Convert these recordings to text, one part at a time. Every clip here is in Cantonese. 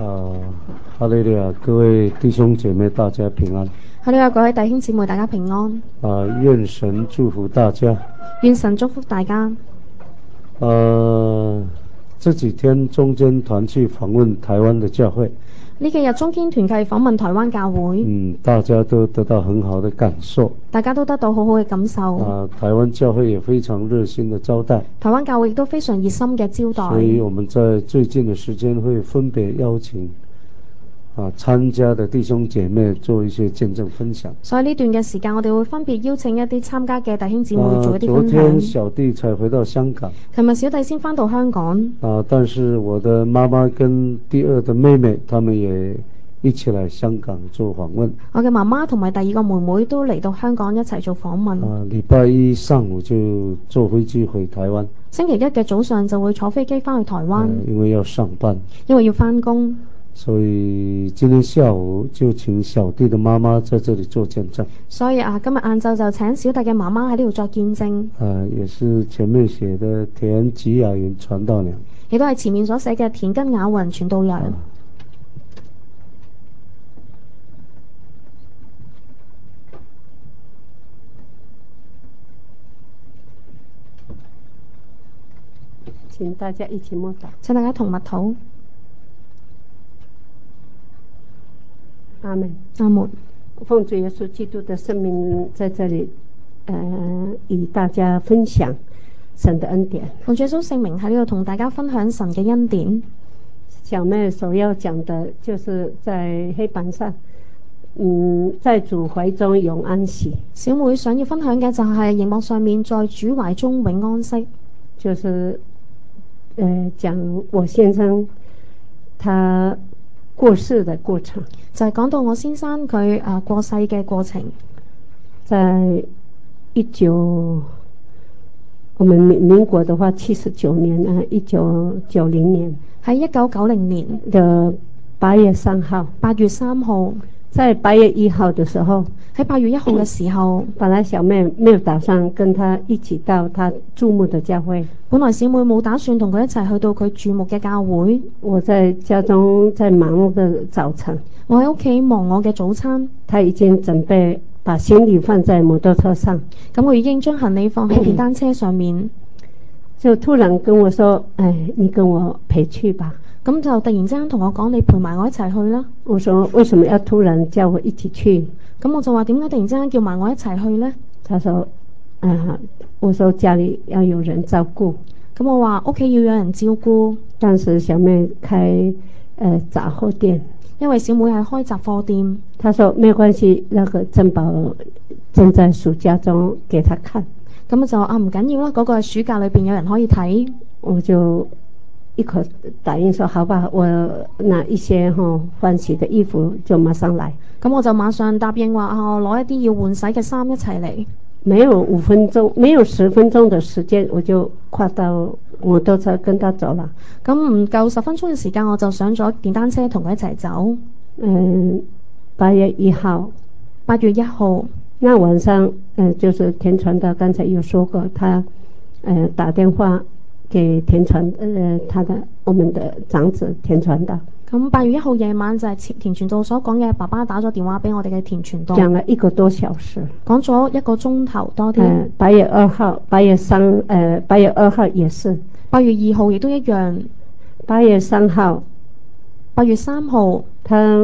啊，哈利路亞，各位弟兄姐妹，大家平安。 哈利路亞，各位弟兄姊妹，大家平安。 願神祝福大家。 願神祝福大家。 這幾天中間團去訪問台灣的教會。 呢幾日中間團契訪問台灣教會。 大家都得到很好的感受。 大家都得到好好嘅感受。 台灣教會也非常熱心的招待。 台灣教會亦都非常熱心嘅招待。 所以我們在最近的時間會分別邀請參加的弟兄姐妹做一些見證分享。 所以呢段嘅時間，我哋會分別邀請一啲參加嘅弟兄姊妹做一啲分享。 昨天小弟才回到香港。 琴日小弟先返到香港。 但是我的媽媽跟第二的妹妹，他們也一起來香港做訪問。 我嘅媽媽同埋第二個妹妹都嚟到香港一齊做訪問。 禮拜一上午就坐飛機回台灣。 星期一嘅早上就會坐飛機返去台灣。 因為要上班。 因為要返工。 所以今天下午就請小弟的媽媽在這裡做見證。 所以今日晏晝就請小弟嘅媽媽喺呢度作見證。 也是前面寫的田吉雅雲傳道娘。 亦都係前面所寫嘅田吉雅雲傳道娘。 請大家一起默禱。 請大家同默禱。 阿門。 阿門。 奉主耶穌基督的聖名，在這裡，與大家分享神的恩典。 奉主耶穌聖名喺呢度同大家分享神嘅恩典。 小妹所要講的，就是在黑板上，在主懷中永安息。 小妹想要分享嘅就係熒幕上面，在主懷中永安息。 就是講我先生他過世的過程， 就係講到我先生佢過世嘅過程。 在我們民國的話79年1990年， 喺1990年的8月3號 ，8月3號， 在8月1號的時候， 喺8月1號嘅時候， 本來小妹沒有打算跟他一起到他注目的教會。 本來小妹冇打算同佢一齊去到佢注目嘅教會。 我在家中在忙碌的早晨， 我喺屋企忙我嘅早餐。 他已經準備把行李放在摩托車上， 咁我已經將行李放喺電單車上面， 就突然跟我說：你跟我陪去吧。 咁就突然之間同我講：你陪埋我一齊去啦。 我說：為什麼要突然叫我一起去？ 咁我就話：點解突然之間叫埋我一齊去呢？ 他說：我說家裡要有人照顧。 咁我話屋企要有人照顧。 當時小妹開雜貨店， 因為小妹係開雜貨店。 他說：沒關係，那個珍寶正在暑假中給他看。 咁就唔緊要啦，嗰個係暑假裏邊有人可以睇。 我就一口答應說：好吧，我拿一些換洗的衣服就馬上來。 咁我就馬上答應話：我攞一啲要換洗嘅衫一齊嚟。 沒有5分鐘，沒有10分鐘的時間，我就跨到摩托車跟他走了。 咁唔夠10分鐘嘅時間，我就上咗電單車同佢一齊走。 8月1號 ，8月1號， 那晚上，就是田傳道剛才有說過，他打電話給田傳，我們的長子田傳道。 咁8月1號夜晚就係田傳道所講嘅，爸爸打咗電話俾我哋嘅田傳道， 講了1個多小時， 講咗1個鐘頭多啲。 8月2號，8月2號也是 ，8月2號亦都一樣。 8月3號 ，8月3號， 他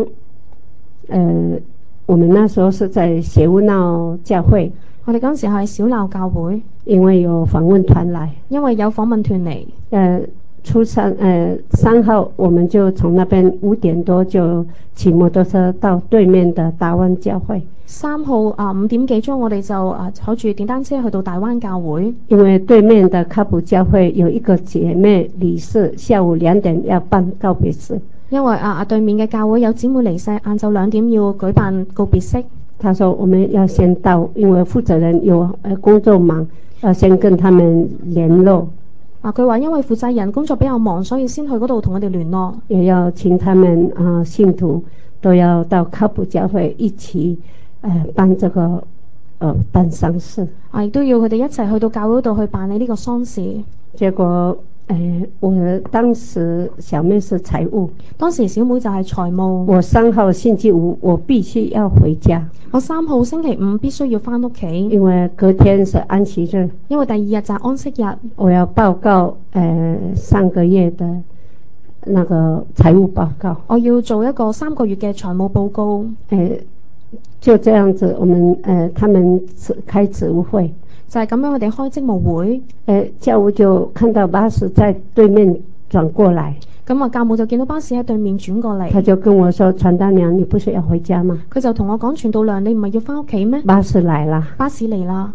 我們那時候是在小鬧教會， 我哋嗰時係小鬧教會， 因為有訪問團來， 因為有訪問團嚟。 3號我們就從那邊5點多就騎摩托車到對面的大灣教會。 3號5點幾鐘我哋就坐住電單車去到大灣教會， 因為對面的卡普教會有一個姐妹離世，下午2點要辦告別式。 因為對面嘅教會有姊妹離世，晏晝2點要舉辦告別式。 他說我們要先到，因為負責人有工作忙，要先跟他們聯絡。 佢話因為負責人工作比較忙，所以先去嗰度同佢哋聯絡。 也要請他們信徒都要到卡普教會一起辦這個辦喪事。 亦都要佢哋一齊去到教會度去辦理呢個喪事。 結果我當時小妹是財務， 當時小妹就係財務。 我3號星期五我必須要回家， 我3號星期五必須要返屋企， 因為隔天是安息日， 因為第二日就係安息日。 我要報告上個月的那個財務報告， 我要做一個3個月嘅財務報告。 就這樣子，我們他們開職務會， 就係咁樣，我哋開職務會。 教務就看到巴士在對面轉過來， 咁啊，教務就見到巴士喺對面轉過嚟。 他就跟我說：傳道娘，你不是要回家嗎？ 佢就同我講：傳道娘，你唔係要返屋企咩？ 巴士來了， 巴士嚟啦。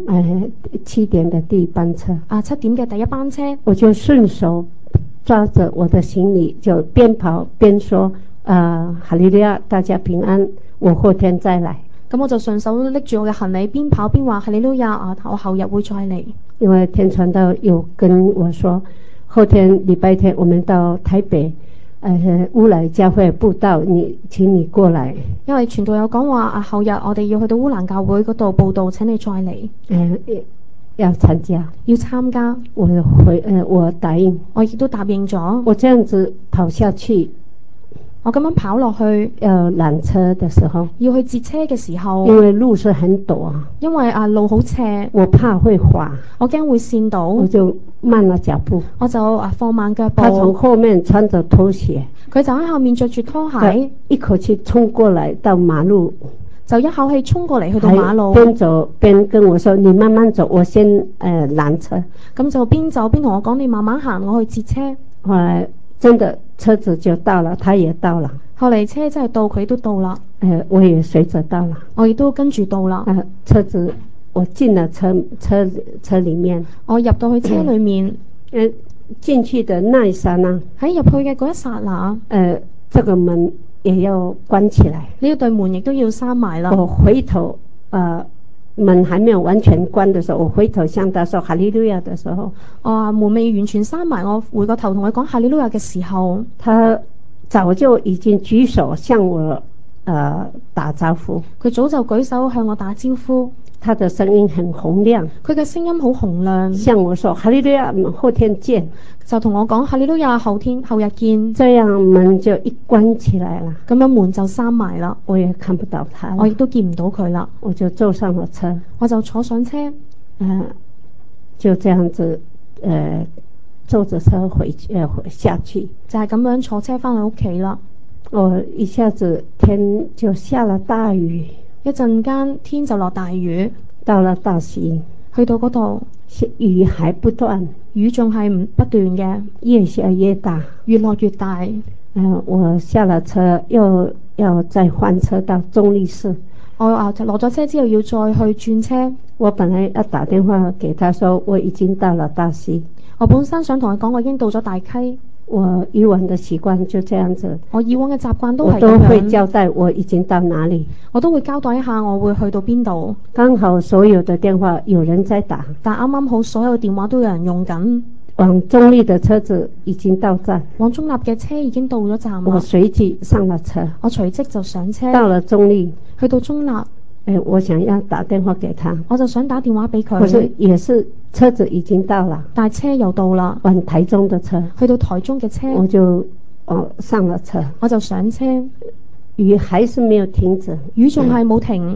7點的第一班車。 7點嘅第一班車。 我就順手抓着我的行李，就邊跑邊說：哈利路亞，大家平安，我後天再來。 咁我就順手拎住我嘅行李，邊跑邊話：哈利路亞，我後日會再嚟。 因為天傳道有跟我說，後天禮拜天我們到台北，烏來教會佈道，請你過來。因為傳道有講話，後日我哋要去到烏蘭教會嗰度佈道，請你再嚟。 要參加， 要參加。 我答應， 我亦都答應咗。 我這樣子跑下去， 我咁樣跑落去， 要攔車的時候， 要去截車嘅時候， 因為路是很陡啊， 因為路好斜， 我怕會滑， 我驚會跣到， 我就慢了腳步， 我就放慢腳步。 他從後面穿着拖鞋， 佢就喺後面着住拖鞋， 一口氣衝過來到馬路， 就一口氣衝過嚟去到馬路， 邊走邊跟我說：你慢慢走，我先攔車。 咁就邊走邊同我講：你慢慢行，我去截車。 後來真的車子就到了，他也到了。 後嚟車真係到，佢都到啦。 我也隨着到了， 我亦都跟住到啦。 車子我進了車裏面，我入到去車裏面，進去的那一剎那， 喺入去嘅嗰一剎那， 這個門也要關起來， 呢對門亦都要閂埋啦。 我回頭門還沒有完全關的時候，我回頭向他說哈利路亞的時候， 門未完全閂埋，我回個頭同佢講哈利路亞嘅時候， 他早就已經舉手向我打招呼， 佢早就舉手向我打招呼。 他的聲音很洪亮， 佢嘅聲音好洪亮， 向我說哈利路亞，後天見， 就同我講哈利路亞，後日見。 這樣門就一關起來了， 咁樣門就閂埋啦， 我也看不到他， 我亦都見唔到佢啦， 我就坐上了車， 我就坐上車， 就這樣子坐着車下去， 就係咁樣坐車翻去屋企啦。 我一下子天就下了大雨， 一陣間天就落大雨， 到了大溪，去到嗰度，雨還不斷， 雨仲係不斷嘅， 越下越大， 越落越大。 我下了車又要再換車到中立市， 我落咗車之後要再去轉車。 我本來要打電話給他說我已經到了大溪， 我本身想同佢講我已經到咗大溪。 我以往的習慣就這樣子， 我以往嘅習慣都係咁樣， 我都會交代我已經到哪裡， 我都會交代一下我會去到邊度。 剛好所有的電話有人在打， 但啱啱好所有電話都有人用緊。 往中立的車子已經到站， 往中立嘅車已經到咗站啦。 我隨即上了車， 我隨即就上車， 到了中立， 去到中立。 我想要打電話給他， 我就想打電話俾佢， 可是也是車子已經到了， 但係車又到啦， 往台中的車， 去到台中嘅車， 我就上了車， 我就上車， 雨還是沒有停止， 雨仲係冇停。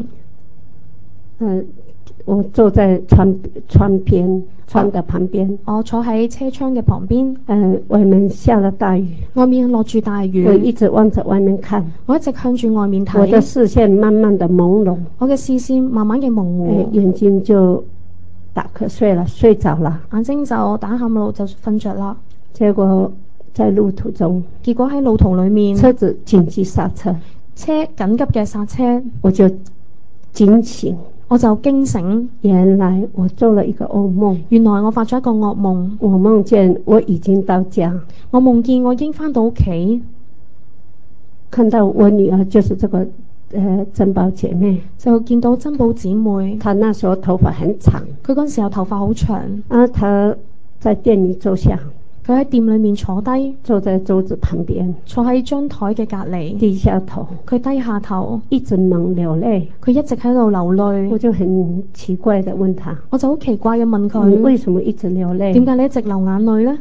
我坐在窗的旁邊， 我坐喺車窗嘅旁邊。 外面下了大雨， 外面落住大雨， 我一直望着外面看， 我一直向住外面睇， 我的視線慢慢的朦朧， 我嘅視線慢慢嘅模糊， 眼睛就打瞌睡了，睡着了， 眼睛就打喊路就瞓着啦。 結果在路途中， 結果喺路途裏面， 車子緊急剎車， 車緊急嘅剎車， 我就驚醒， 我就驚醒， 原來我做了一個噩夢， 原來我發咗一個噩夢， 我夢見我已經到家， 我夢見我已經返到屋企， 看到我女兒就是這個珍寶姐妹， 就見到珍寶姊妹， 她那時候頭髮很長， 佢嗰時候頭髮好長， 她在店裏坐下， 佢喺店裏面坐低， 坐在桌子旁邊， 坐喺張台嘅隔離， 低下頭， 佢低下頭， 一直猛流淚， 佢一直喺度流淚。 我就很奇怪地問他， 我就好奇怪嘅問佢， 你為什麼一直流淚？ 點解你一直流眼淚呢？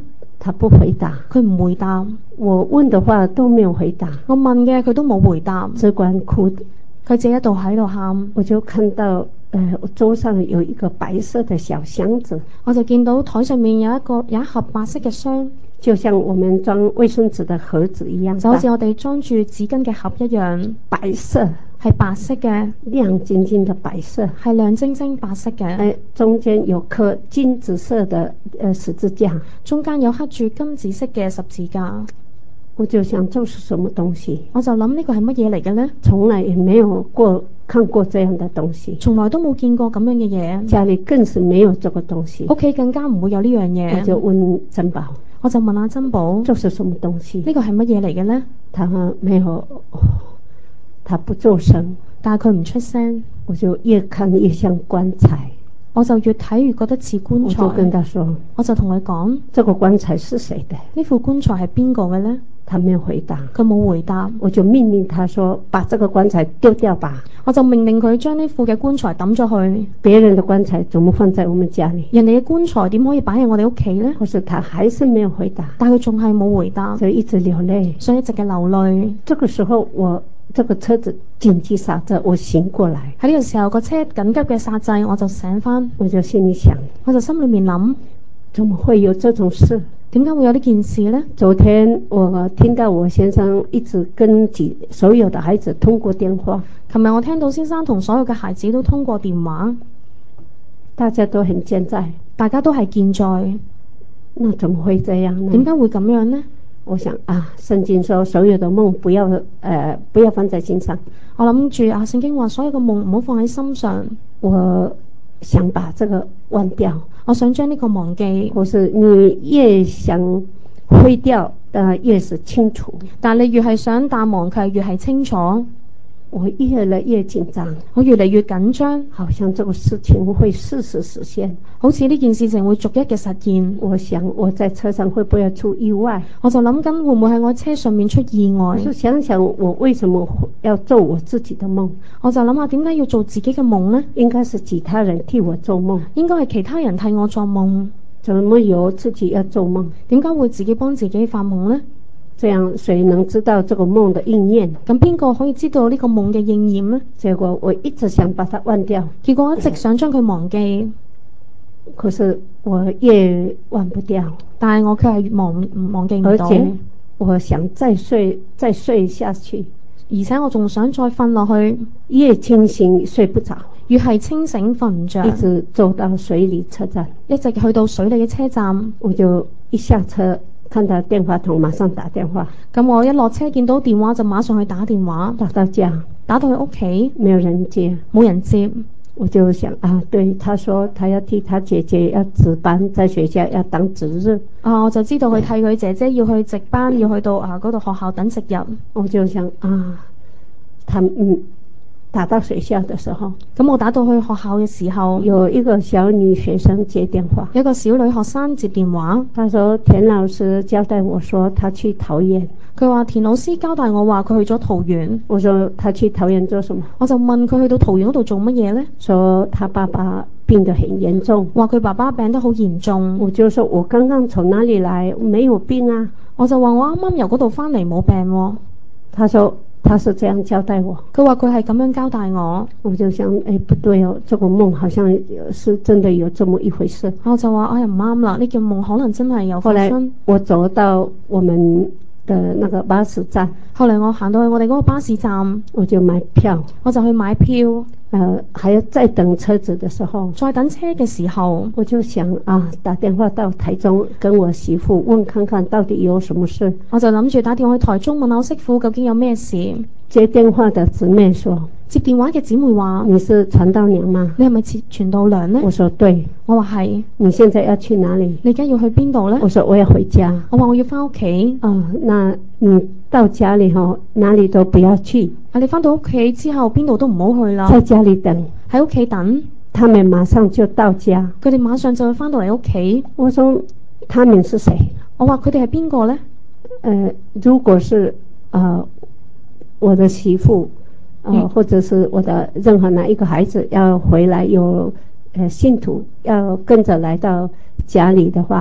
他不回答， 佢唔回答。 我問的話都沒有回答， 我問嘅佢都冇回答， 只管哭。 佢自己一度喺度喊。 我就看到桌上有一個白色的小箱子， 我就見到台上面有一盒白色嘅箱， 就像我們裝衛生紙的盒子一樣， 就好似我哋裝住紙巾嘅盒一樣， 白色， 係白色嘅， 亮晶晶的白色， 係亮晶晶白色嘅。 中間有顆金紫色的十字架， 中間有刻住金紫色嘅十字架。 我就想這是什麼東西， 我就諗呢個係乜嘢嚟嘅呢？ 從來也沒有看過這樣的東西， 從來都冇見過咁樣嘅嘢， 家裏更是沒有這個東西， 屋企更加唔會有呢樣嘢。 我就問珍寶， 我就問阿珍寶， 這是什麼東西？ 呢個係乜嘢嚟嘅呢？ 他沒有，他不做聲， 但係佢唔出聲。 我就越看越像棺材， 我就越睇越覺得似棺材。 我就跟他說， 我就同佢講， 這個棺材是誰的？ 呢副棺材係邊個嘅呢？ 他沒有回答， 佢冇回答。 我就命令他說，把這個棺材丟掉吧。 我就命令佢將呢副嘅棺材抌咗去。 別人的棺材怎麼放在我們家裏？ 人哋嘅棺材點可以擺喺我哋屋企呢？ 可是他還是沒有回答， 但佢仲係冇回答， 就一直流淚， 所以一直嘅流淚。 這個時候這個車子緊急剎車，我醒過來。 喺呢個時候個車緊急嘅剎掣，我就醒返。 我就心裏想， 我就心裏面諗， 怎麼會有這種事？ 點解會有呢件事呢？ 昨天我聽到我先生一直跟所有的孩子通過電話。 琴日我聽到先生同所有嘅孩子都通過電話， 大家都很健在， 大家都係健在。 那怎麼會這樣呢？ 點解會咁樣呢？ 我想聖經說所有的夢不要放在心上。 我諗住聖經話所有嘅夢唔好放喺心上。 我想把這個忘掉， 我想將呢個忘記。 或是你越想毀掉，越是清楚。 但你越係想淡忘，佢係越係清楚。 我越來越緊張， 我越嚟越緊張， 好像這個事情會事實實現， 好似呢件事情會逐一嘅實現。 我想我在車上會不會出意外？ 我就諗緊會唔會喺我車上面出意外？ 我就想想我為什麼要做我自己的夢？ 我就諗下點解要做自己嘅夢呢？ 應該是其他人替我做夢， 應該係其他人替我做夢， 怎麼由自己要做夢？ 點解會自己幫自己發夢呢？ 這樣誰能知道這個夢的應驗？ 咁邊個可以知道呢個夢嘅應驗呢？ 結果我一直想把它忘掉， 結果我一直想將佢忘記， 可是我越忘不掉， 但係我卻係忘記唔到。 而且我想再睡下去， 而且我仲想再瞓落去， 越清醒睡不着， 越係清醒瞓唔着， 一直走到水里車站， 一直去到水里嘅車站， 我就一下車看到電話筒，馬上打電話。 咁我一落車見到電話就馬上去打電話， 打到家， 打到去屋企， 沒有人接， 冇人接。 我就想對，他說他要替他姐姐要值班，在學校要當值日。 我就知道佢替佢姐姐要去值班，要去到嗰度學校等值日。 我就想他打到學校的時候， 咁我打到去學校嘅時候， 有一個小女學生接電話， 有一個小女學生接電話， 她說田老師交代我說她去桃園。 佢話田老師交代我話佢去咗桃園。 我說她去桃園做什麼？我就問佢去到桃園嗰度做乜嘢呢？ 說她爸爸病得很嚴重， 話佢爸爸病得好嚴重。 我就說我剛剛從哪裡來，沒有病啊。 我就話我啱啱由嗰度返嚟冇病喎。 她說他是這樣交代我， 佢話佢係咁樣交代我。 我就想不對哦，這個夢好像是真的有這麼一回事。 我就話唔啱啦，呢件夢可能真係有發生。後來我走到我們的那個巴士站， 後來我行到去我哋嗰個巴士站， 我就買票， 我就去買票。 還要再等車子的時候， 再等車嘅時候， 我就想打電話到台中跟我媳婦問看看到底有什麼事。 我就諗住打電話去台中問我媳婦究竟有咩事。 接電話的姊妹說， 接電話嘅姊妹話， 你是傳道娘嗎？ 你係咪傳道娘呢？ 我說對。 我話係。你現在要去哪裡？ 你而家要去邊度呢？ 我說我要回家。 我話我要返屋企。 那你到家裡哪裡都不要去。 你返到屋企之後邊度都唔好去啦。 在家裡等。 喺屋企等。 他們馬上就到家。 佢哋馬上就會返到嚟屋企。 我說他們是誰？我話佢哋係邊個呢？ 如果是我的媳婦或者是我的任何哪一個孩子要回來有信徒要跟着來到家裡的話，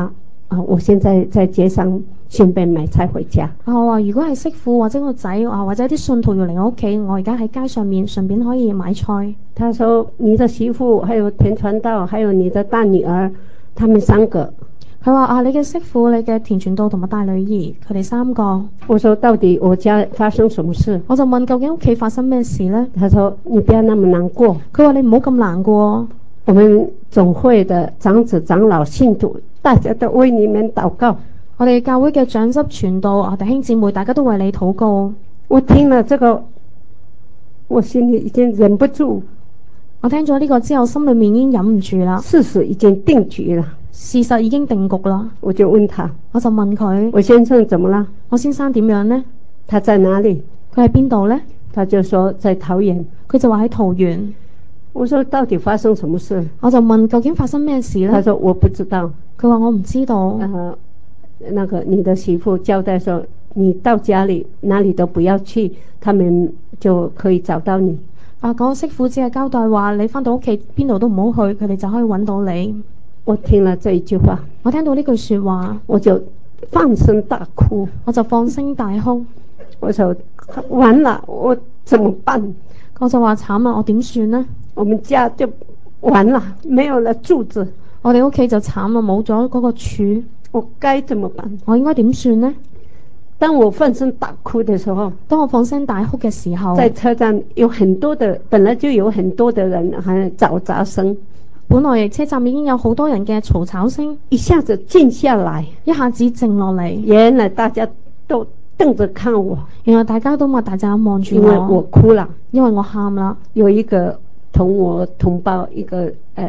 我現在在街上順便買菜回家。 我話如果係媳婦或者個仔或者啲信徒要嚟我屋企，我而家喺街上面順便可以買菜。 他說你的媳婦還有田傳道還有你的大女兒他們3個。 佢話你嘅媳婦你嘅田傳道同埋大女兒佢哋3個。 我說到底我家發生什麼事？ 我就問究竟屋企發生咩事呢？ 他說你不要那麼難過。 佢話你唔好咁難過。 我們總會的長子長老信徒大家都為你們禱告。 我哋教會嘅長執傳道弟兄姊妹大家都為你禱告。 我聽了這個我心裏已經忍不住。 我聽咗呢個之後心裏面已經忍唔住啦。 事實已經定局了。 事實已經定局啦。 我就問他， 我就問佢， 我先生怎麼了？ 我先生點樣呢？ 他在哪裡？ 佢喺邊度呢？ 他就說在桃園。 佢就話喺桃園。我說到底發生什麼事？ 我就問究竟發生咩事呢？ 他說我不知道。 佢話我唔知道。 那個你的媳婦交代說你到家裡哪裡都不要去，他們就可以找到你。 嗰個媳婦只係交代話你返到屋企邊度都唔好去，佢哋就可以揾到你。 我聽了這一句話， 我聽到呢句說話， 我就放聲大哭。 我就放聲大哭。 我就完了，我怎麼辦？ 我就話慘啦，我點算呢？ 我們家就完了，沒有了柱子。 我哋屋企就慘啦，冇咗嗰個柱。 我該怎麼辦？ 我應該點算呢？ 當我放聲大哭的時候， 當我放聲大哭嘅時候， 在車站有很多的，本來就有很多的人還嘈雜聲。 本來車站已經有好多人嘅嘈吵聲， 一下子靜下來， 一下子靜落嚟。 原來大家都瞪着看我， 原來大家都擘大隻眼望住我， 因為我哭了， 因為我喊啦。 有一個同我同胞一個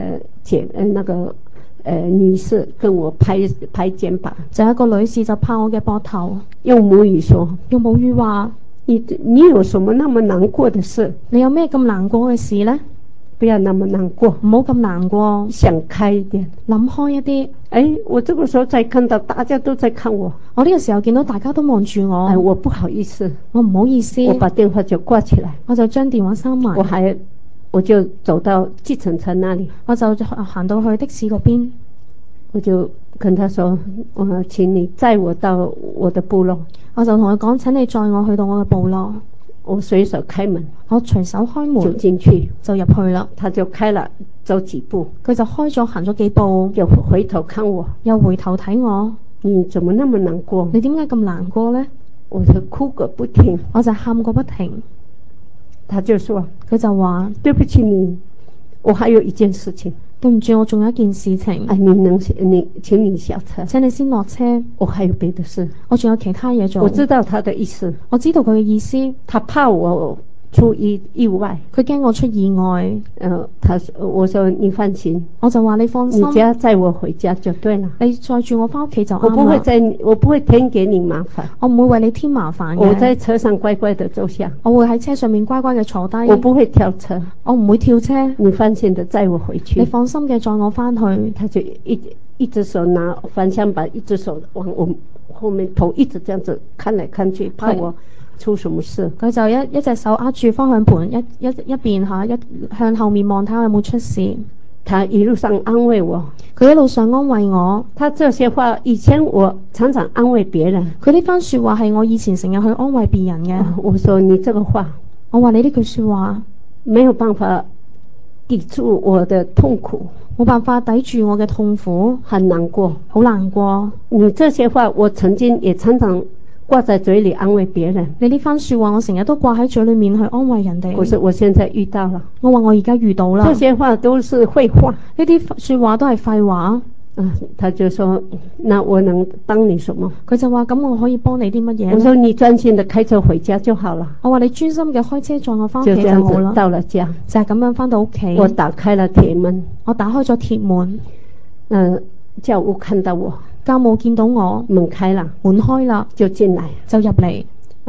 女士跟我拍肩膀， 就有一個女士就拍我嘅膊頭， 用母語說， 用母語話， 你有什麼那麼難過的事？ 你有咩咁難過嘅事呢？ 不要那麼難過， 唔好咁難過， 想開一點， 諗開一啲。 我這個時候才看到大家都在看我， 我呢個時候見到大家都望住我， 我不好意思， 我唔好意思， 我把電話就掛起來， 我就將電話閂埋， 我就走到計程車那裡， 我就行到去的士嗰邊， 我就跟他說，我請你載我到我的部落， 我就同佢講，請你載我去到我嘅部落。 我隨手開門， 我隨手開門就進去， 就入去啦。 他就開了走幾步， 佢就開咗行咗幾步， 又回頭看我， 又回頭睇我。 你怎麼那麼難過？ 你點解咁難過呢？ 我就哭個不停， 我就喊個不停。 他就說， 佢就話， 對不起你，我還有一件事情。 對唔住，我仲有一件事情。 請你下車， 請你先落車。 我還有別的事，我仲有其他嘢做。 我知道他的意思， 我知道佢嘅意思。 他怕我出意外， 佢驚我出意外。 我說你放心， 我就話你放心， 你只要載我回家就對了。 你載住我翻屋企就啱啦。 我不會添給你麻煩， 我唔會為你添麻煩嘅。 我在車上乖乖地坐下， 我會喺車上面乖乖嘅坐低。 我不會跳車， 我唔會跳車。 你放心的載我回去， 你放心嘅載我翻去。 他就一隻手拿方向盤，一隻手往我後面頭一直這樣子看來看去，怕我出什麼事。佢就一隻手握住方向盤，一邊向後面望睇下有冇出事。 他一路上安慰我， 佢一路上安慰我。 他這些話以前我常常安慰別人， 佢呢番說話係我以前成日去安慰別人嘅。 我說你這個話， 我話你呢句說話沒有辦法抵住我的痛苦， 冇辦法抵住我嘅痛苦， 很難過， 好難過。 你這些話我曾經也常常掛在嘴裏安慰別人， 你呢番說話我成日都掛喺嘴裏面去安慰人哋。 可是我現在遇到了， 我話我而家遇到啦， 這些話都是廢話， 呢啲說話都係廢話。 他就說，那我能幫你什麼？ 佢就話咁我可以幫你啲乜嘢？ 我說你專心的開車回家就好了。 我話你專心嘅開車載我翻屋企就好啦。 就這樣子到了家， 就係咁樣翻到屋企。 我打開了鐵門， 我打開咗鐵門， 教務看到我， 教務見到我， 門開了， 門開啦， 就進來， 就入嚟。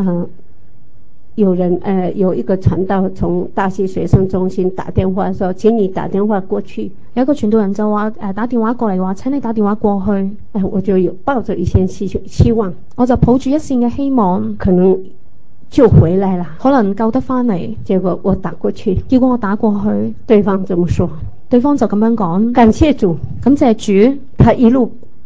有一個傳道從大溪學生中心打電話說，請你打電話過去。有一個傳道人就話打電話過嚟話，請你打電話過去。我就有抱着一線希望，我就抱住一線嘅希望，可能救回來了，可能救得翻嚟。結果我打過去，結果我打過去，對方怎麼說？對方就咁樣講，感謝主，感謝主，他一路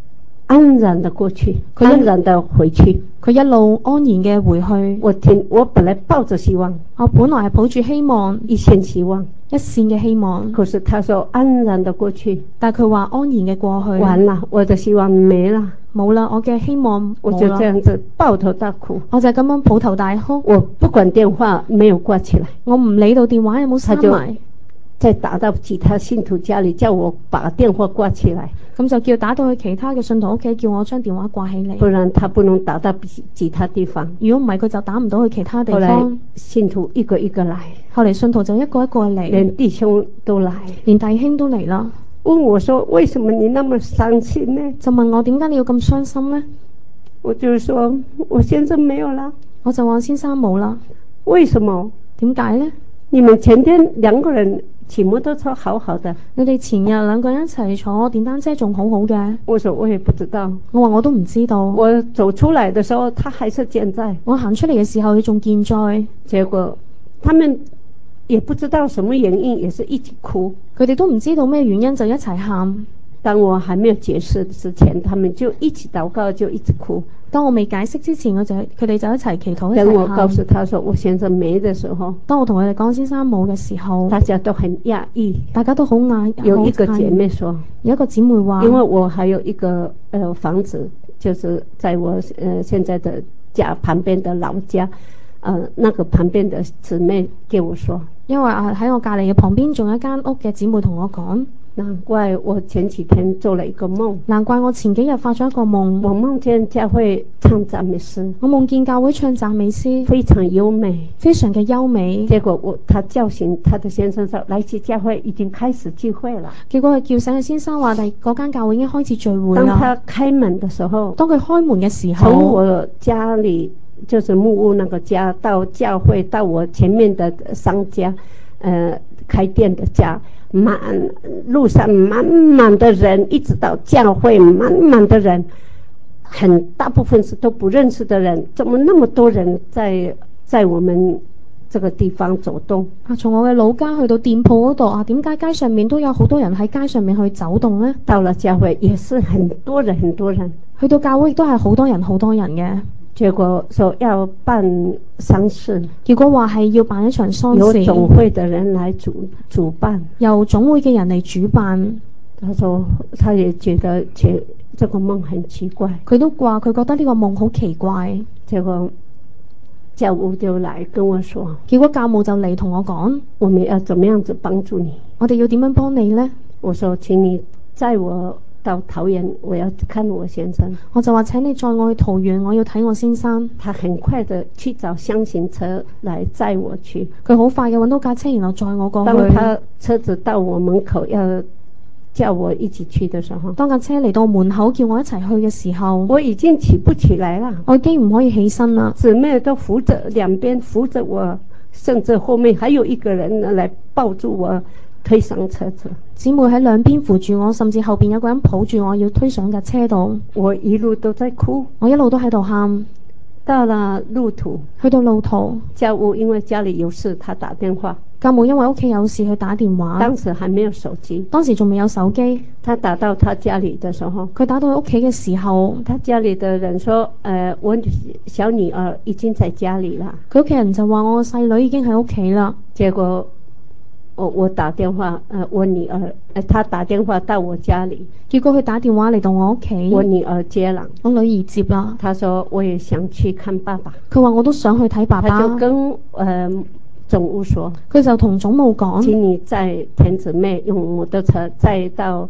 安然的過去，安然的回去。 佢一路安然嘅回去。 我本來抱着希望， 我本來係抱住希望， 一線希望， 一線嘅希望。 可是他說安然的過去， 但係佢話安然嘅過去。 完了，我的希望沒了。 冇啦，我嘅希望我就這樣子抱頭大哭。 我就咁樣抱頭大哭。 我不管電話沒有掛起來， 我唔理到電話有冇閂埋。 再打到其他信徒家裏，叫我把電話掛起來。 咁就叫打到去其他嘅信徒屋企，叫我將電話掛起嚟。 不然他不能打到其他地方。 如果唔係，佢就打唔到去其他地方。 後來信徒一個一個來， 後嚟信徒就一個一個嚟， 連弟兄都來， 連弟兄都嚟啦。 問我說：為什麼你那麼傷心呢？ 就問我點解你要咁傷心呢？ 我就說我先生沒有啦。 我就話先生冇啦。 為什麼？ 點解呢？ 你們前天兩個人騎摩托車好好的， 你哋前日兩個人一齊坐電單車仲好好嘅。 我說我也不知道。 我話我都唔知道。 我走出來的時候，他還是健在。 我行出嚟嘅時候，佢仲健在。 結果他們也不知道什麼原因，也是一起哭。 佢哋都唔知道咩原因，就一齊喊。 當我還沒有解釋之前，他們就一起禱告，就一直哭。當我未解釋之前，佢哋就一齊祈禱，一齊喊。等我告訴他說我先生沒的時候，當我同佢哋講先生冇嘅時候，大家都很訝異，大家都好訝異。有一個姐妹說，有一個姊妹話，因為我還有一個房子，就是在我現在的家旁邊的老家，那個旁邊的姊妹跟我說，因為喺我隔籬嘅旁邊仲有一間屋嘅姊妹同我講。難怪我前幾天做了一個夢，難怪我前幾日發咗一個夢，我夢見教會唱讚美詩，我夢見教會唱讚美詩，非常優美，非常嘅優美。結果他叫醒他的先生說，來自教會已經開始聚會了。結果佢叫醒佢先生話，嗰間教會已經開始聚會啦。當他開門的時候，當佢開門嘅時候，從我家裏就是木屋那個家到教會，到我前面的商家，開店的家。路上滿滿的人，一直到教會滿滿的人，很大部分是都不認識的人，怎麼那麼多人在我們這個地方走動？從我嘅老家去到店鋪嗰度點解街上面都有好多人喺街上面去走動呢？到了教會也是很多人，去到教會亦都係好多人嘅。結果說要辦喪事，結果話係要辦一場喪事，由總會的人來主辦，由總會嘅人嚟主辦。他說他也覺得這個夢很奇怪，佢都話佢覺得呢個夢好奇怪。結果教務就來跟我說，結果教務就嚟同我講，我們要怎麼樣子幫助你？我哋要點樣幫你呢？我說請你載我到桃園，我要看我先生。我就話請你載我去桃園，我要睇我先生。他很快的去找廂型車來載我去，佢好快嘅揾到架車，然後載我過去。當他車子到我門口要叫我一起去的時候，當架車嚟到門口叫我一齊去嘅時候，我已經起不起來了，我已經唔可以起身啦。姊妹都扶着，兩邊扶着我，甚至後面還有一個人來抱住我，推上車子。姊妹喺兩邊扶住我，甚至後邊有個人抱住我要推上架車度。我一路都在哭，我一路都喺度喊。到了路途，去到路途，教務因為家裏有事，他打電話。教務因為屋企有事去打電話。當時還沒有手機，當時仲未有手機。他打到他家裏的時候，佢打到佢屋企嘅時候，他家裏的人說：我小女兒已經在家裏啦。佢屋企人就話我細女已經喺屋企啦。結果我打電話，我女兒，他打電話到我家裏，結果佢打電話嚟到我屋企，我女兒接啦，我女兒接啦。他說我也想去看爸爸，佢話我都想去睇爸爸。他就跟總務說，佢就同總務講，請你載田姊妹用摩托車載到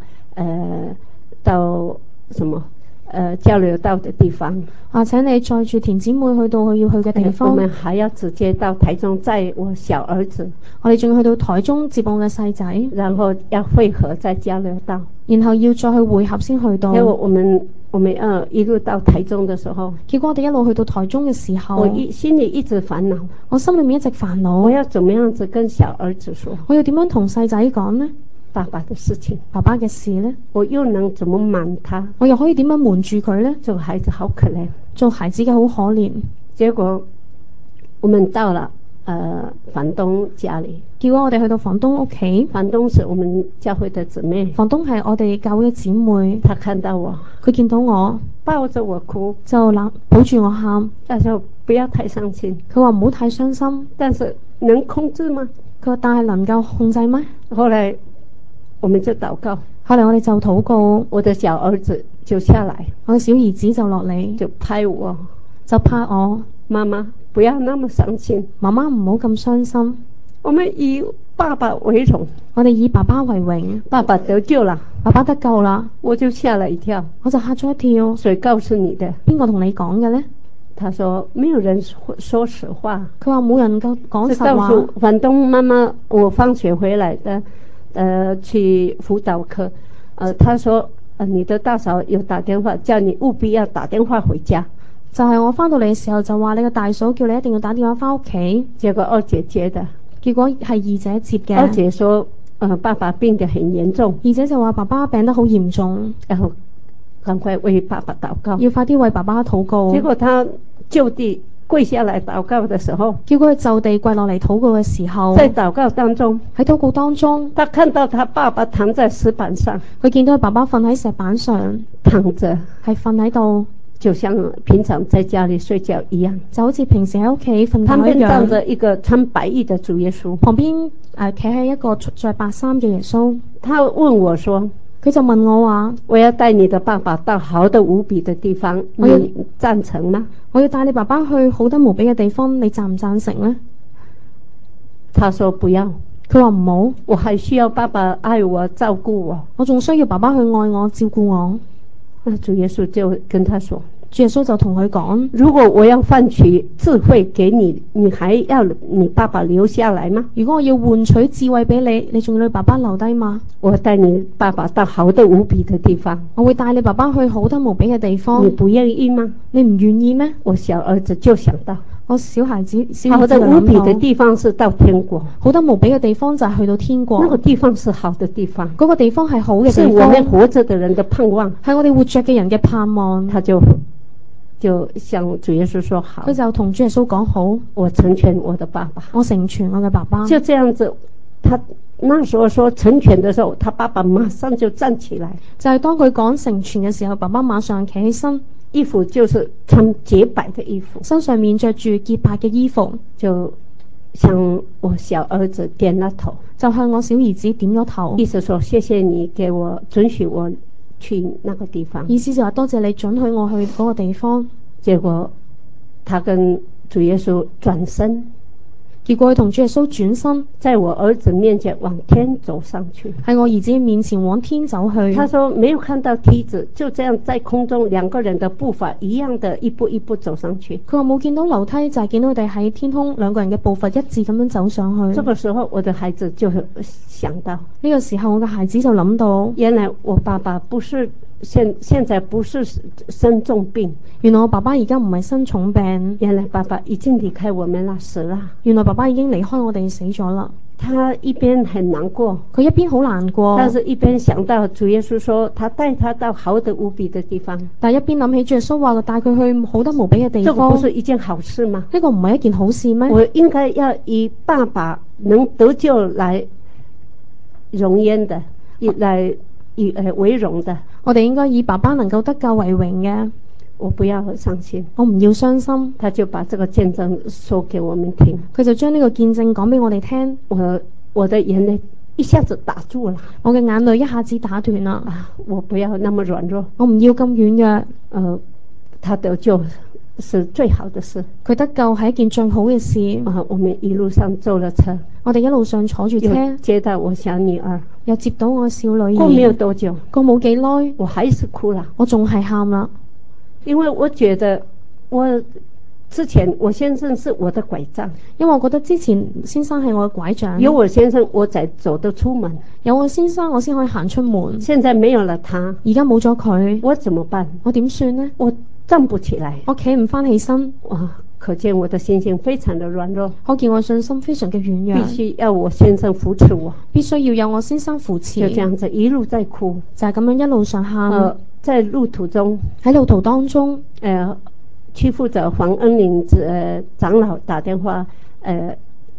什麼交流道的地方。請你載住田姊妹去到佢要去嘅地方。我們還要直接到台中載我小兒子，我哋仲要去到台中接我嘅細仔，然後要匯合在交流道，然後要再去匯合先去到。因為我們一路到台中的時候，結果我哋一路去到台中嘅時候，我心裏一直煩惱，我心裏面一直煩惱，我要怎麼樣子跟小兒子說？我要點樣同細仔講呢？爸爸的事情，爸爸嘅事呢？我又能怎麼瞞他？我又可以點樣瞞住佢呢？做孩子好可憐，做孩子嘅好可憐。結果我們到了房東家裏， 叫我哋去到房東屋企。 房東是我們教會的姊妹， 房東係我哋教會嘅姊妹。 她看到我， 佢見到我， 抱着我哭， 就抱住我喊。 她說不要太傷心。 佢話唔好太傷心。 但是能控制嗎？ 佢話但係能夠控制咩？ 後來我們就禱告， 後來我哋就禱告， 我的小兒子就下來， 我嘅小兒子就落嚟， 就拍我， 就拍我， 媽媽不要那麼傷心， 媽媽唔好咁傷心， 我們以爸爸為榮， 我哋以爸爸為榮， 爸爸得救了， 爸爸得救啦。 我就嚇了一跳， 我就嚇咗一跳。 誰告訴你的？ 邊個同你講嘅呢？ 他說沒有人說實話， 佢話冇人夠講實話。 告訴房東媽媽，我放學回來的，去輔導課，他說你的大嫂有打電話叫你務必要打電話回家。 就係我翻到嚟嘅時候就話你個大嫂叫你一定要打電話翻屋企。 結果二姐接的， 結果係二姐接嘅。 二姐說，爸爸病得很嚴重。 二姐就話爸爸病得好嚴重， 然後趕快為爸爸禱告， 要快啲為爸爸禱告。 結果他就地跪下來禱告的時候， 結果佢就地跪落嚟禱告嘅時候， 在禱告當中， 喺禱告當中， 他看到他爸爸躺在石板上， 佢見到佢爸爸瞓喺石板上躺着， 係瞓喺度， 就像平常在家裏睡覺一樣， 就好似平時喺屋企瞓覺一樣。 旁邊站着一個穿白衣的主耶穌， 旁邊企喺一個着白衫嘅耶穌。 他問我說， 佢就問我話， 我要帶你的爸爸到好得無比的地方，你贊成嗎？ 我要帶你爸爸去好得無比嘅地方，你贊唔贊成呢？ 他說不要， 佢話唔好， 我還需要爸爸愛我照顧我， 我仲需要爸爸去愛我照顧我。 那主耶穌就跟他說， 主耶穌就同佢講， 如果我要換取智慧給你，你還要你爸爸留下來嗎？ 如果我要換取智慧俾你，你仲要你爸爸留低嗎？ 我帶你爸爸到好得無比的地方， 我會帶你爸爸去好得無比嘅地方。 你不願意嗎？ 你唔願意咩？ 我小兒子就想到， 我小孩子好得無比的地方是到天國， 好得無比嘅地方就係去到天國。 那個地方是好的地方， 嗰個地方係好嘅地方， 是我們活着的人的盼望， 係我哋活着嘅人嘅盼望。 他就向主耶穌說好， 佢就同主耶穌講好， 我成全我的爸爸， 我成全我嘅爸爸。 就這樣子，他那時候說成全的時候，他爸爸馬上就站起來， 就係當佢講成全嘅時候，爸爸馬上企起身， 衣服就是穿潔白的衣服， 身上面着住潔白嘅衣服， 就向我小兒子點了頭， 就向我小兒子點咗頭， 意思說謝謝你給我准許我去那個地方， 意思就話多謝你准許我去嗰個地方。 結果他跟主耶穌轉身， 結果佢同主耶穌轉身， 在我兒子面前往天走上去， 喺我兒子面前往天走去。 他說沒有看到梯子，就這樣在空中兩個人的步伐一樣的一步一步走上去。 佢話冇見到樓梯，就係見到佢哋喺天空兩個人嘅步伐一致咁樣走上去。 這個時候我的孩子就想到， 呢個時候我嘅孩子就諗到， 原來我爸爸不是現在不是生重病， 原來我爸爸而家唔係生重病， 原來爸爸已經離開我們啦，死啦。原來爸爸已經離開我哋死咗啦。 他一邊很難過， 佢一邊好難過， 但是一邊想到主耶穌說他帶他到好得無比的地方， 但一邊諗起主耶穌話帶佢去好得無比嘅地方， 這個不是一件好事嗎？ 呢個唔係一件好事咩？ 我應該要以爸爸能得救來榮焉的，來為榮的。 我哋應該以爸爸能夠得救為榮嘅。 我不要傷心， 我唔要傷心。 他就把這個見證說給我們聽， 佢就將呢個見證講俾我哋聽。 我的眼淚一下子打住了， 我嘅眼淚一下子打斷啦。 我不要那麼軟弱， 我唔要咁軟弱。 他得救是最好的事， 佢得救係一件最好嘅事。 我們一路上坐了車， 我哋一路上坐住車， 接到我小女兒， 又接到我小女兒。 過沒有多久， 過冇幾耐， 我還是哭了， 我仲係喊啦。 因為我覺得之前我先生是我的拐杖， 因為我覺得之前先生係我嘅拐杖， 有我先生我才走得出門， 有我先生我先可以行出門。 現在沒有了他， 而家冇咗佢， 我怎麼辦？ 我點算呢？ 我站不起來， 我企唔翻起身。 可見我的心情非常的軟弱， 可見我信心非常嘅軟弱， 必須要我先生扶持我， 必須要有我先生扶持。 就這樣子一路在哭， 就係咁樣一路上喊。 在路途中， 喺路途當中， 區負責黃恩玲長老打電話，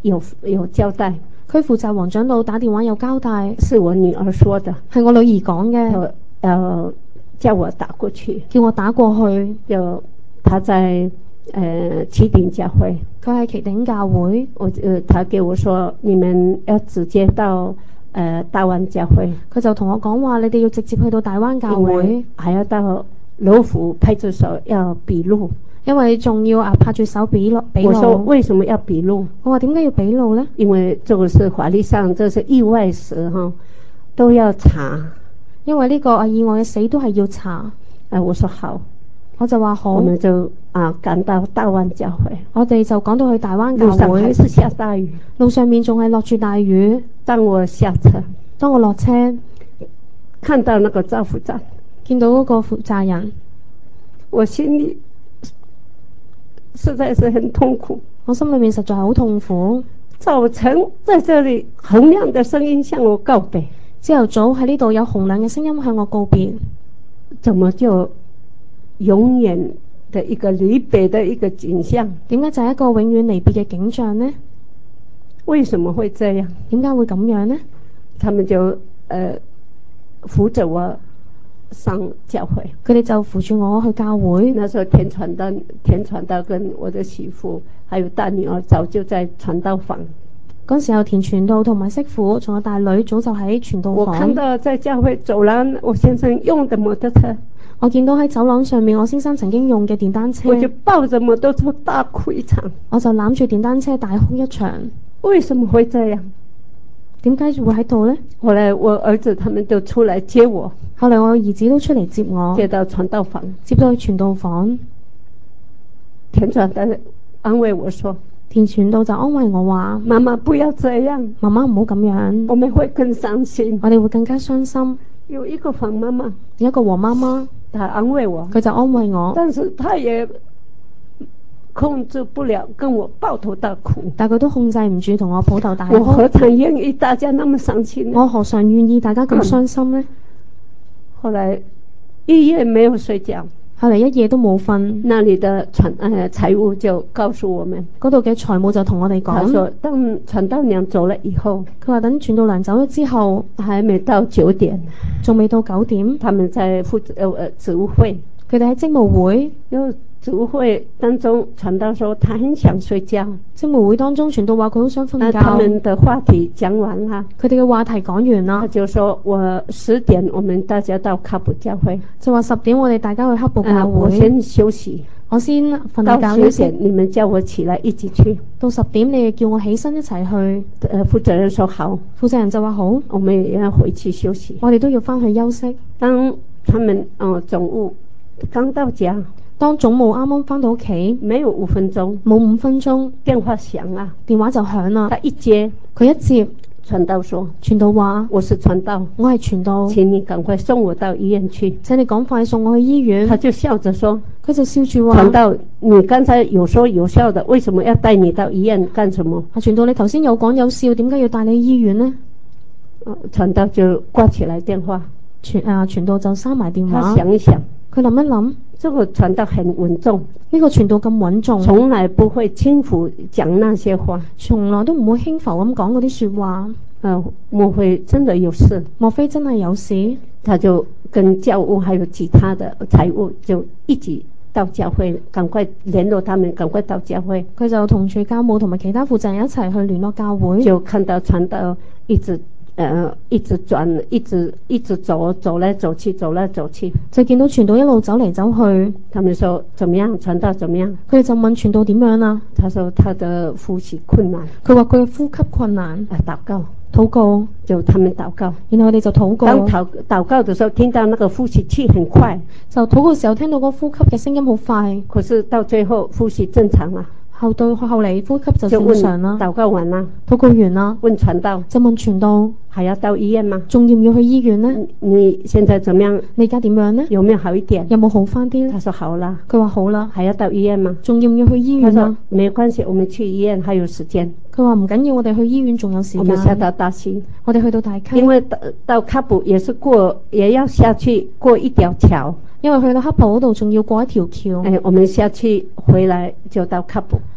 有交代。 區負責黃長老打電話有交代， 是我女兒說的， 係我女兒講嘅， 叫我打過去， 叫我打過去。 就他在啟頂教會， 佢喺啟頂教會， 他給我說你們要直接到大灣教會， 佢就同我講話，你哋要直接去到大灣教會， 還要到羅湖派出所要筆錄， 因為仲要拍住手筆錄。 我說為什麼要筆錄？ 我話點解要筆錄呢？ 因為這個是法律上，這是意外死哈，都要查。因為呢個意外嘅死都係要查。我說好，我就話好。我們就趕到大灣教會，我哋就趕到去大灣教會。路上還是下大雨， 路上面仲係落住大雨。 當我下車， 當我落車， 看到那個趙負責， 見到嗰個負責人， 我心裏實在是很痛苦。 我心裏面實在係好痛苦。 早晨在這裏洪亮的聲音向我告別， 朝頭早喺呢度有洪亮嘅聲音向我告別， 怎麼就永遠的一個離別的一個景象？ 點解就係一個永遠離別嘅景象呢？ 為什麼會這樣？ 點解會咁樣呢？ 他們就扶着我上教會， 佢哋就扶住我去教會。 那時候田傳道跟我的媳婦還有大女兒早就在傳道房。 嗰時候田傳道同埋媳婦仲有大女早就喺傳道房。 我看到在教會走廊，我先生用的摩托車， 我見到喺走廊上面我先生曾經用嘅電單車， 我就抱着摩托車大哭一場。 我就攬住電單車大哭一場。 為什麼會這樣？ 點解會喺度呢？ 後來我兒子他們都出來接我， 後來我兒子都出嚟接我， 接到傳道房， 接到去傳道房。 田傳道安慰我說， 田傳道就安慰我話， 媽媽不要這樣， 媽媽唔好咁樣， 我們會更傷心， 我哋會更加傷心。 有一個黃媽媽， 有一個黃媽媽， 她安慰我， 佢就安慰我， 但是她也控制不了跟我抱頭大哭， 但佢都控制唔住同我抱頭大哭。 我何嘗願意大家那麼傷心呢？ 我何嘗願意大家咁傷心呢？ 後來一夜沒有睡覺， 後來一夜都冇瞓。 那裡的財務就告訴我們， 嗰度嘅財務就同我哋講， 他說當傳道娘走了以後， 佢話等傳道娘走咗之後， 還沒到9點， 仲未到9點， 他們在職務會， 佢哋喺職務會， 職務會當中傳道說他很想睡覺， 職務會當中傳道話佢好想瞓覺。 他們的話題講完啦， 佢哋嘅話題講完啦， 他就說我10點我們大家到喀布教會， 就話10點我哋大家去喀布教會， 我先休息， 我先瞓覺。 到10點你們叫我起來一起去， 到10點你哋叫我起身一齊去。 負責人說好， 負責人就話好， 我們也要回去休息， 我哋都要翻去休息。 當他們總務剛到家， 當總務啱啱翻到屋企， 沒有5分鐘， 冇5分鐘， 電話響啦， 電話就響啦。 他一接， 佢一接， 傳道說， 傳道話， 我是傳道， 我係傳道， 請你趕快送我到醫院去， 請你趕快送我去醫院。 他就笑着說， 佢就笑住話， 傳道，你剛才有說有笑的，為什麼要帶你到醫院幹什麼？ 傳道，你頭先有講有笑，點解要帶你去醫院呢？ 傳道就掛起來電話， 傳道就閂埋電話。 他想一想， 佢諗一諗， 這個傳道很穩重， 呢個傳道咁穩重， 從來不會輕浮講那些話， 從來都唔會輕浮咁講嗰啲說話。 莫非真的有事？ 莫非真係有事？ 他就跟教務還有其他的財務就一起到教會，趕快聯絡他們，趕快到教會。佢就同住教務同埋其他負責人一齊去聯絡教會。就看到傳道一直轉，一直走來走去，走來走去。就見到傳道一路走嚟走去。他們說怎麼樣？傳道怎麼樣？佢哋就問傳道點樣啊？他說他的呼吸困難。佢話佢嘅呼吸困難。禱告，就他們禱告，然後我哋就禱告。當禱告的時候，聽到那個呼吸氣很快，就禱告時候聽到個呼吸嘅聲音好快。可是到最後呼吸正常啦。後嚟呼吸就正常啦。禱告完啦，禱告完啦，問傳道，就問傳道，還要到醫院嗎？仲要唔要去醫院呢？你現在怎麼樣？你而家點樣呢？有沒有好一點？有冇好翻啲呢？他說好啦。佢話好啦。還要到醫院嗎？仲要唔要去醫院啊？沒關係，我們去醫院還有時間。佢話唔緊要，我哋去醫院仲有時間。我們下到大溪，我哋去到大溪，因為到喀布也要下去過一條橋。因為去到喀布嗰度仲要過一條橋。我們下去回來就到喀布。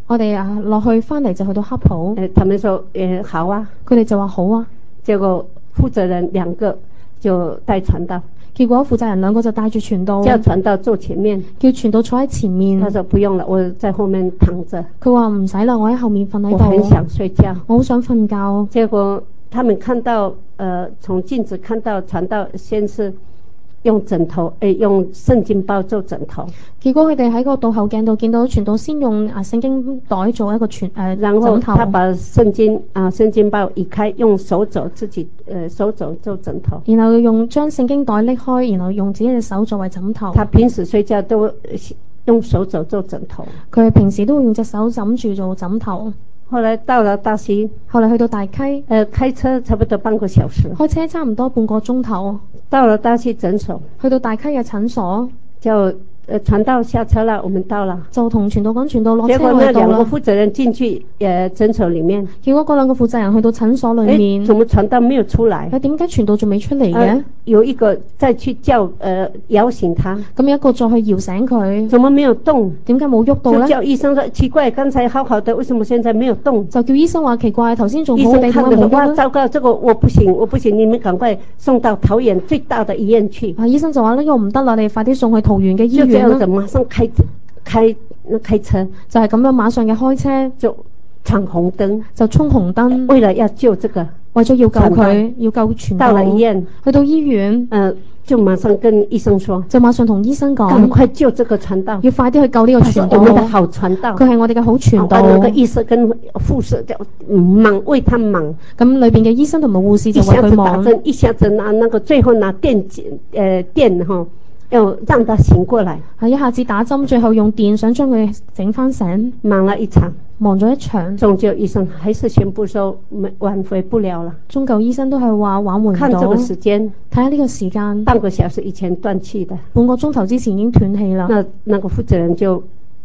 我哋落去翻嚟就去到黑埔。 他們說好啊， 佢哋就話好啊。 結果負責人2個就帶傳道。 結果負責人2個就帶住傳道， 叫傳道坐前面， 叫傳道坐喺前面。 他說不用了，我在後面躺着。 佢話唔使啦，我喺後面瞓喺度。 我很想睡覺， 我好想瞓覺。 結果他們看到從鏡子看到傳道先是用用聖經包做枕頭。 結果佢哋喺個倒後鏡度見到傳道先用聖經袋做一個然後枕頭。 他把聖經包移開，用手肘自己手肘做枕頭。 然後將聖經袋拎開，然後用自己嘅手作為枕頭。 他平時睡覺都用手肘做枕頭。 佢平時都會用隻手枕住做枕頭。 後來到了大溪， 後來去到大溪， 開車差不多半個小時， 開車差唔多半個鐘頭。 到了大溪診所， 去到大溪嘅診所， 就傳道下車了，我們到了， 就同傳道講，傳道落車結果那 2 個負責人進去診所裡面， 結果嗰2個負責人去到診所裡面， 怎麼傳道沒有出來？ 點解傳道仲未出嚟嘅？ 有一個再去搖醒他， 咁一個再去搖醒佢， 怎麼沒有動？ 點解冇喐到呢？ 就叫醫生說奇怪，剛才好好的，為什麼現在沒有動？ 就叫醫生話奇怪，頭先仲好地，點解冇喐呢？ 糟糕，這個我不行，你們趕快送到桃園最大的醫院去。 醫生就話呢個唔得啦，你快啲送去桃園嘅醫院啦。 就這樣子馬上開車， 就係咁樣馬上嘅開車， 就闖紅燈， 就衝紅燈， 為了要救這個， 為咗要救佢，要救傳道。到了醫院，去到醫院， 就馬上跟醫生說， 就馬上同醫生講， 趕快救這個傳道， 要快啲去救呢個傳道。 我們的好傳道， 佢係我哋嘅好傳道。 那個醫生跟護士就忙，為他忙。 咁裏邊嘅醫生同埋護士就為佢忙。 一下子拿那個，最後拿電哈。要讓他醒過來， 係一下子打針，最後用電想將佢整翻醒， 忙了一場， 忙咗一場。終究醫生還是宣布說挽回不了了。 終究醫生都係話挽回唔到。 看這個時間， 睇下呢個時間， 半個小時以前斷氣的， 半個鐘頭之前已經斷氣啦。 那個負責人就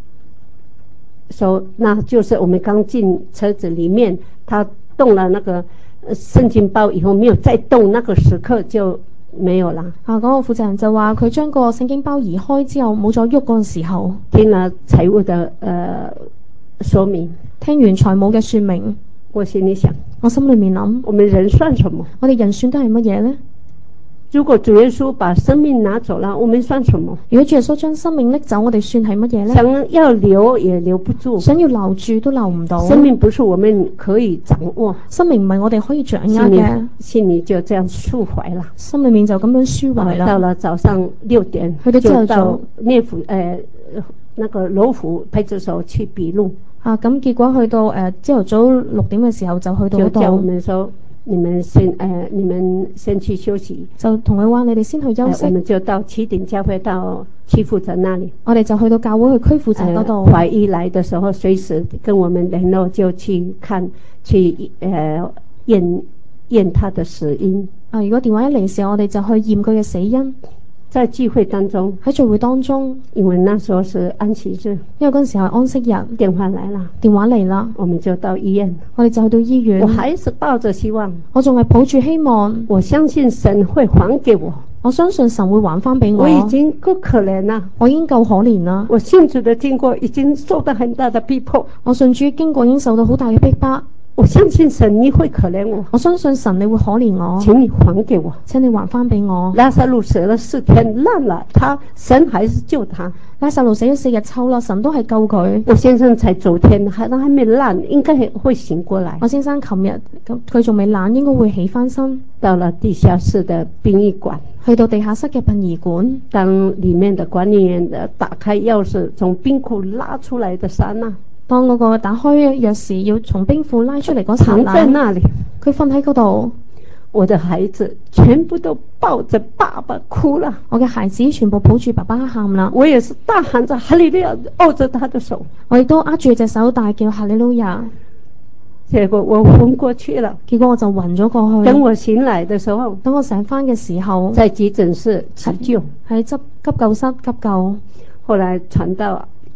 說，那就是我們剛進車子裏面，他動了那個聖經包以後沒有再動，那個時刻就沒有啦。嗰個負責人就話佢將個聖經包移開之後冇再喐嗰個時候， 聽了財務的說明， 聽完財務嘅說明， 我心裏想， 我心裏面諗， 我們人算什麼？ 我哋人算都係乜嘢呢？ 如果主耶穌把生命拿走了，我們算什麼？ 如果主耶穌將生命拎走，我哋算係乜嘢呢？ 想要留也留不住， 想要留住都留唔到。 生命不是我們可以掌握， 生命唔係我哋可以掌握嘅。 心裏就這樣抒懷了， 心裏面就咁樣抒懷啦。 到了早上6點， 去到朝早聶府那個羅湖派出所去筆錄。 咁結果去到朝頭早6點嘅時候就去到嗰度。 就叫我們說，你們先去休息， 就同佢話你哋先去休息。 我們就到啟鼎教會到區負責那裡， 我哋就去到教會去區負責嗰度。 懷疑來的時候隨時跟我們聯絡，就去看去驗他的死因。 如果電話一嚟時候，我哋就去驗佢嘅死因。 在聚會當中， 喺聚會當中， 因為那時候是安息日， 因為嗰陣時係安息日， 電話來了， 電話嚟啦， 我們就到醫院， 我哋就去到醫院。 我還是抱着希望， 我仲係抱住希望， 我相信神會還給我， 我相信神會還翻俾我。 我已經夠可憐啦， 我已經夠可憐啦， 我信主的經過已經受到很大的逼迫， 我信主經過已經受到好大嘅逼迫。 我相信神你會可憐我， 我相信神你會可憐我， 請你還給我， 請你還翻俾我。 拉撒路死了4天爛了，神還是救他。 拉撒路死咗4日臭啦，神都係救佢。 我先生才昨天還沒爛，應該會醒過來。 我先生琴日佢仲未爛，應該會起翻身。 到了地下室的殯儀館， 去到地下室嘅殯儀館， 當裏面的管理員打開鑰匙從冰庫拉出來的剎那， 當嗰個打開鑰匙要從冰庫拉出嚟嗰剎那， 躺在那裡， 佢瞓喺嗰度。 我的孩子全部都抱着爸爸哭了， 我嘅孩子全部抱住爸爸喊啦。 我也是大喊着哈利路亞，握着他的手， 我亦都握住隻手大叫哈利路亞。 結果我昏過去了， 結果我就暈咗過去。 等我醒來的時候， 等我醒翻嘅時候， 在急診室急救， 喺急救室急救。 後來傳到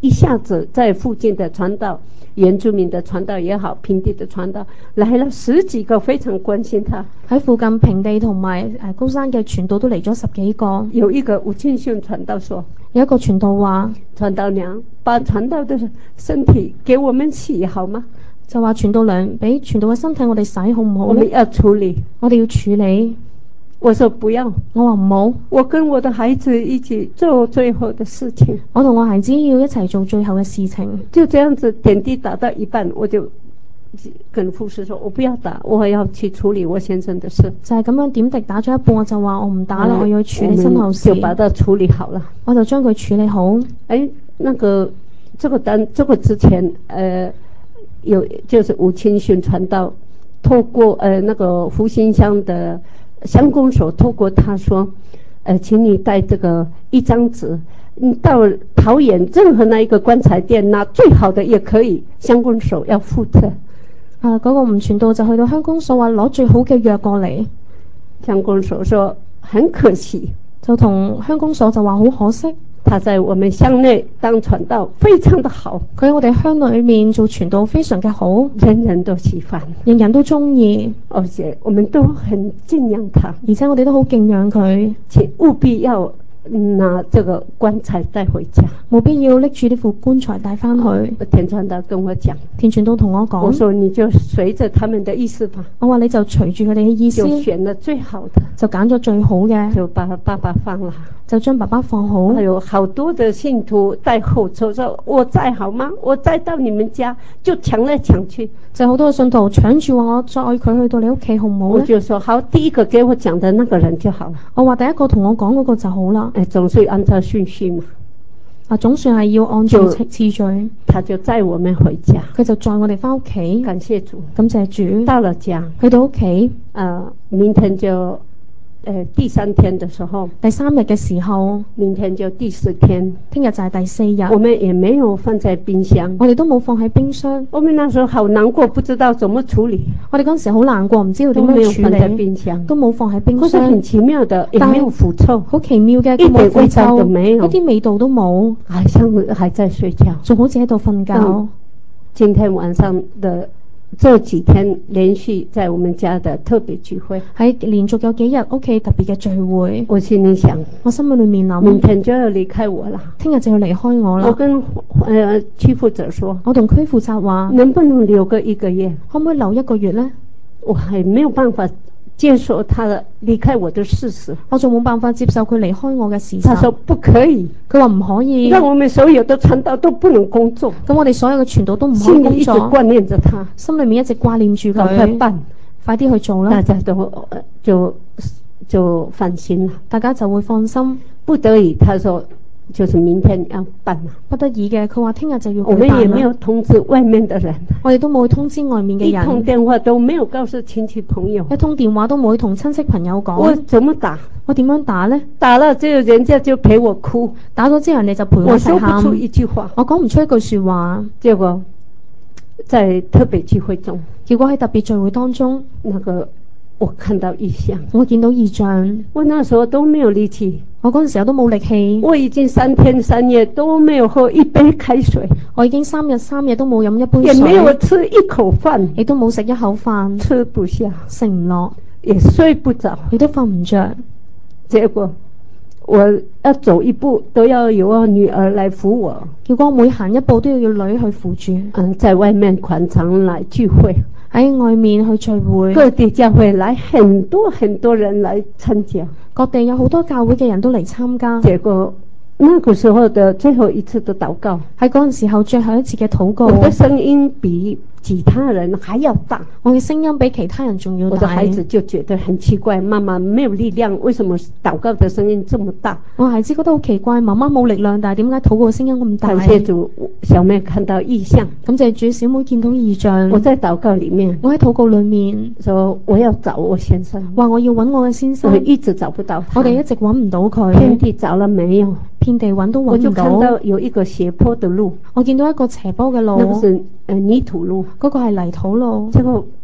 一下子在附近的傳道，原住民的傳道也好，平地的傳道來了10幾個，非常關心他。 喺附近平地同埋高山嘅傳道都嚟咗10幾個。 有一個吳慶訓傳道說， 有一個傳道話， 傳道娘把傳道的身體給我們洗好嗎？ 就話傳道娘俾傳道嘅身體我哋洗好唔好呢？ 我們要處理， 我哋要處理。 我說不要， 我話唔好， 我跟我的孩子一起做最後的事情。 我同我孩子要一齊做最後嘅事情。 就這樣子點滴打到一半，我就跟護士說，我不要打，我要去處理我先生的事。 就係咁樣點滴打咗一半，我就話我唔打啦，我要去處理身後事。 就把它處理好了， 我就將佢處理好。 這個之前有就是吳清訓傳道透過那個福興鄉的鄉公所透過他說，請你帶這個一張紙，你到桃園任何那一個棺材店拿最好的也可以，鄉公所要負責。 嗰個吳傳道就去到鄉公所話攞最好嘅藥過嚟， 鄉公所說很可惜， 就同鄉公所就話好可惜。 他在我們鄉內當傳道非常的好， 佢喺我哋鄉裏面做傳道非常嘅好， 人人都喜歡， 人人都中意， 而且我們都很敬仰他， 而且我哋都好敬仰佢， 請務必要拿這個棺材帶回家， 冇必要拎住呢副棺材帶翻去。 田傳道跟我講， 田傳道同我講， 我說你就隨着他們的意思吧， 我話你就隨住佢哋嘅意思， 就選了最好的， 就揀咗最好嘅， 就把爸爸放了， 就將爸爸放好。 還有好多的信徒帶後車說我載好嗎？我載到你們家，就搶來搶去，就好多信徒搶住話我載佢去到你屋企好唔好？ 我就說好，第一個給我講的那個人就好了， 我話第一個同我講嗰個就好啦。 總是按照順序嘛， 總算係要按照次序。 他就載我們回家， 佢就載我哋翻屋企。 感謝主， 感謝主。 到了家， 去到屋企， 明天就第3天的時候， 第3日嘅時候， 明天就第4天， 聽日就係第4日。 我們也沒有放在冰箱， 我哋都冇放喺冰箱。 我們那時候好難過，不知道怎麼處理。我哋嗰時好難過，唔知道點樣處理。 都沒有放在冰箱， 都冇放喺冰箱。 很奇妙的，也沒有腐臭， 好奇妙嘅， 一點味道都沒有， 一啲味道都冇， 好像還在睡覺， 仲好似喺度瞓覺。 今天晚上的這幾天連續在我們家的特別聚會，喺連續有幾日屋企特別嘅聚會。 我心裏想， 我心裏面諗， 明天就要離開我了， 聽日就要離開我啦。 我跟區負責說， 我同區負責話， 能不能留個1個月？ 可唔可以留1個月呢？ 我還沒有辦法接受他離開我的事實， 我仲冇辦法接受佢離開我嘅事實。 他說不可以， 佢話唔可以， 讓我們所有的傳道都不能工作。 咁我哋所有嘅傳道都唔可以工作。 心裏一直掛念着他， 心裏面一直掛念住佢。 快辦， 快啲去做啦！ 大家都就放心啦， 大家就會放心。 不得已，他說就是明天要辦啦。 不得已嘅，佢話聽日就要去辦啦。 我們也沒有通知外面的人， 我哋都冇去通知外面嘅人。 一通電話都沒有告訴親戚朋友， 一通電話都冇去同親戚朋友講。 我怎麼打？ 我點樣打呢？ 打了之後人家就陪我哭， 打咗之後人哋就陪我一齊喊。 我說不出一句話， 我講唔出一句說話。 結果在特別聚會中， 結果喺特別聚會當中， 我看到異象， 我見到異象。 我那時候都沒有力氣， 我嗰陣時候都冇力氣。 我已經3天3夜都沒有喝一杯開水， 我已經3日3夜都冇飲一杯水， 也沒有吃一口飯， 亦都冇食一口飯， 吃不下， 食唔落， 也睡不着， 亦都瞓唔着。 結果我要走一步都要有我女兒來扶我， 結果每行一步都要女去扶住。 在外面廣場來聚會， 喺外面去聚會， 各地教會來很多很多人來參加， 各地有好多教會嘅人都嚟參加。 結果那個時候的最後一次的禱告， 喺嗰陣時候最後一次嘅禱告， 我的聲音比其他人還要大， 我嘅聲音比其他人仲要大。 我的孩子就覺得很奇怪，媽媽沒有力量，為什麼禱告的聲音這麼大？我孩子覺得好奇怪，媽媽冇力量，但係點解禱告嘅聲音咁大？感謝主，小妹看到異象。感謝主，小妹見到異象。我在禱告裏面，我喺禱告裏面說我要找我先生，話我要揾我嘅先生，我一直找不到他，我哋一直揾唔到佢，遍地找了沒有？遍地揾都揾唔到。我就看到有一個斜坡的路，我見到一個斜坡嘅路，那個是泥土路，嗰個係泥土路。結果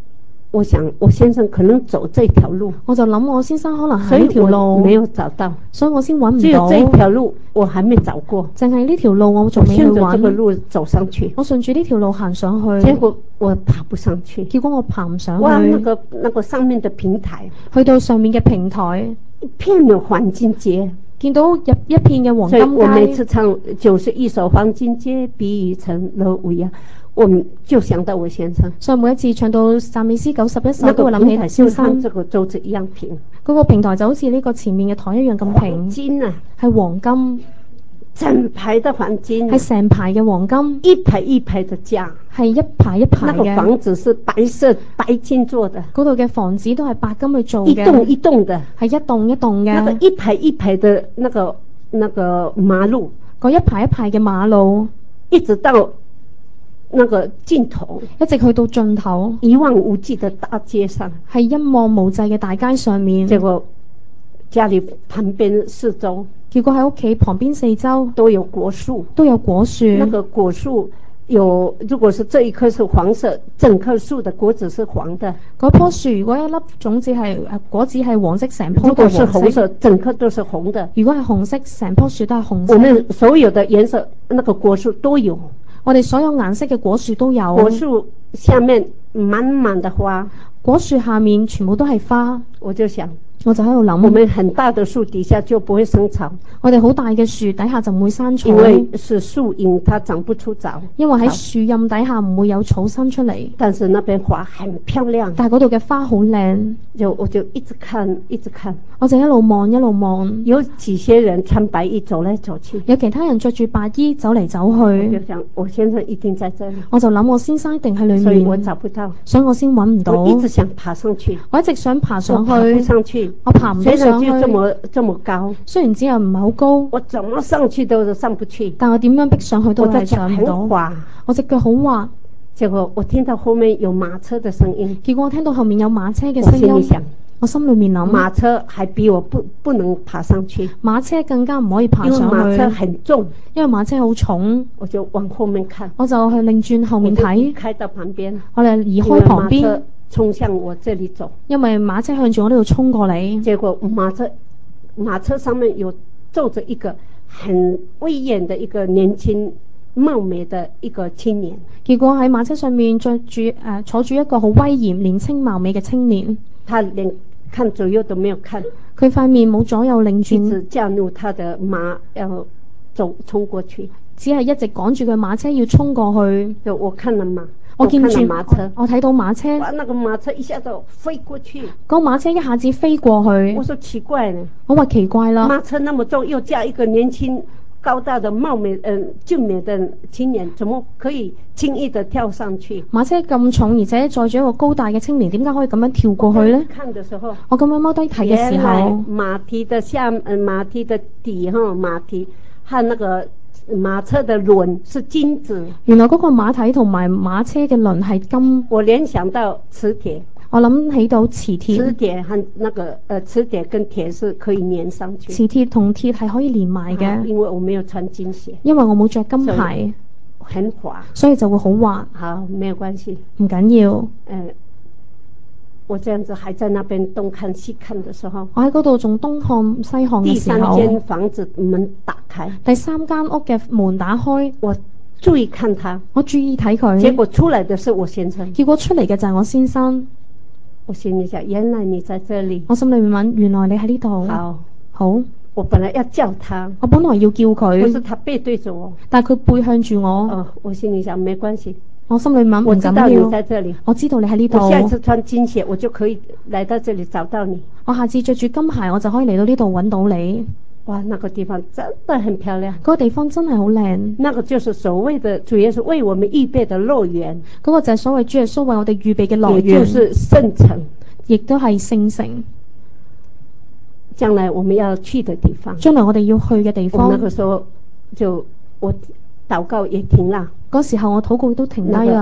我想我先生可能走這條路， 我就諗我先生可能行呢條路， 沒有找到， 所以我先揾唔到。 只有這條路我還沒找過， 淨係呢條路我仲未去順着這個揾。 路走上去， 我順住呢條路行上去， 結果我爬不上去。 結果我爬唔上去。 哇，那個上面的平台， 去到上面嘅平台， 一片的黃金街， 見到入一片嘅黃金街。 所以我每次唱91首黃金街，比喻成了無恙，我們就想到我先生。 所以每一次唱到讚美詩91首，都會諗起先生。 這個桌子一樣平， 嗰個平台就好似呢個前面嘅台一樣咁平。 金啊， 係黃金， 整排的黃金， 係成排嘅黃金， 一排一排的架， 係一排一排嘅。 那個房子是白色白金做的， 嗰度嘅房子都係白金去做嘅， 一棟一棟的， 係一棟一棟嘅。 那個一排一排的那個馬路， 嗰一排一排嘅馬路， 一直到那個盡頭， 一直去到盡頭， 一望無際的大街上， 係一望無際嘅大街上面。 結果家裏旁邊四周， 結果喺屋企旁邊四周都有果樹， 都有果樹。 那個果樹有，如果是這一棵是黃色，整棵樹的果子是黃的。 嗰棵樹如果一粒種子係果子係黃色，成棵都係黃色。 如果是紅色，整棵都是紅的。 如果係紅色，成棵樹都係紅色。 我們所有的顏色，那個果樹都有。 我哋所有顏色嘅果樹都有。 果樹下面滿滿的花， 果樹下面全部都係花。 我就想， 我就喺度諗， 我們很大的樹底下就不會生草。 我哋好大嘅樹底下就唔會生草， 因為是樹蔭，它長不出草。 因為喺樹蔭底下唔會有草生出嚟。 但是那邊花很漂亮， 但係嗰度嘅花好靚， 我就一直看，一直看。 我就一路望一路望。 有幾些人穿白衣走來走去， 有其他人着住白衣走嚟走去。 我就想，我先生一定在這裡。 我就諗我先生一定喺裏面， 所以我找不到， 所以我先揾唔到。 我一直想爬上去， 我一直想爬上去， 我爬不上去， 我爬唔到上去。 雖然就這麼高， 雖然只有唔係好高， 我怎麼上去都上不去。 但我點樣逼上去都係上唔到。我隻腳好滑。 結果我聽到後面有馬車的聲音， 結果我聽到後面有馬車嘅聲音。我心裏面諗， 馬車還比我不能爬上去， 馬車更加唔可以爬上去， 因為馬車很重， 因為馬車好重。 我就往後面看， 我就去擰轉後面睇， 開到旁邊， 我哋移開旁邊， 馬車衝向我這裡走， 因為馬車向住我呢度衝過嚟。 結果馬車上面有坐着一個很威嚴的一個年輕貌美的一個青年， 結果喺馬車上面坐住一個好威嚴年輕貌美嘅青年， 他連看左右都沒有看， 佢塊面冇左右擰轉， 一直駕入他的馬要衝過去， 只係一直趕住佢馬車要衝過去。 就我看了馬， 我見住馬車， 我睇到馬車， 哇，那個馬車一下子飛過去， 個馬車一下子飛過去。 我說奇怪呢， 我話奇怪啦， 馬車那麼重，又駕一個年輕高大的貌美俊美的青年，怎麼可以輕易的跳上去？ 馬車咁重，而且載住一個高大嘅青年，點解可以咁樣跳過去呢？ 看的時候， 我咁樣踎低睇嘅時候， 馬蹄的馬蹄的底馬蹄和那個馬車的輪是金子。 原來嗰個馬蹄同埋馬車嘅輪係金。我聯想到磁鐵。 我諗起到磁鐵， 磁鐵和那個磁鐵跟鐵是可以連上去。磁鐵同鐵係可以連埋嘅。 因為我沒有穿金鞋。 因為我冇着金鞋， 很滑， 所以就會好滑。 好，沒有關係， 唔緊要。 我這樣子還在那邊東看西看的時候， 我喺嗰度仲東看西看嘅時候， 第三間房子門打開， 第三間屋嘅門打開， 我注意看他， 我注意睇佢， 結果出來的是我先生， 結果出嚟嘅就係我先生。 我心裏想，原來你在這裏。 我心裏面問，原來你喺呢度。好。 我本來要叫他， 我本來要叫佢， 可是他背對着我， 但係佢背向住我。 我心裏想，沒關係。 我心裏問， 我知道你在這裏， 我知道你喺呢度。 我下次穿金鞋，我就可以來到這裏找到你。 我下次着住金鞋，我就可以嚟到呢度揾到你。 哇，那個地方真的很漂亮。 嗰個地方真係好靚。 那個就是所謂的主耶穌為我們預備的樂園。 嗰個就係所謂主耶穌為我哋預備嘅樂園。 也就是聖城， 亦都係聖城。 將來我們要去的地方。 將來我哋要去嘅地方。 我那個時候就我禱告也停啦。 嗰時候我禱告都停低啦。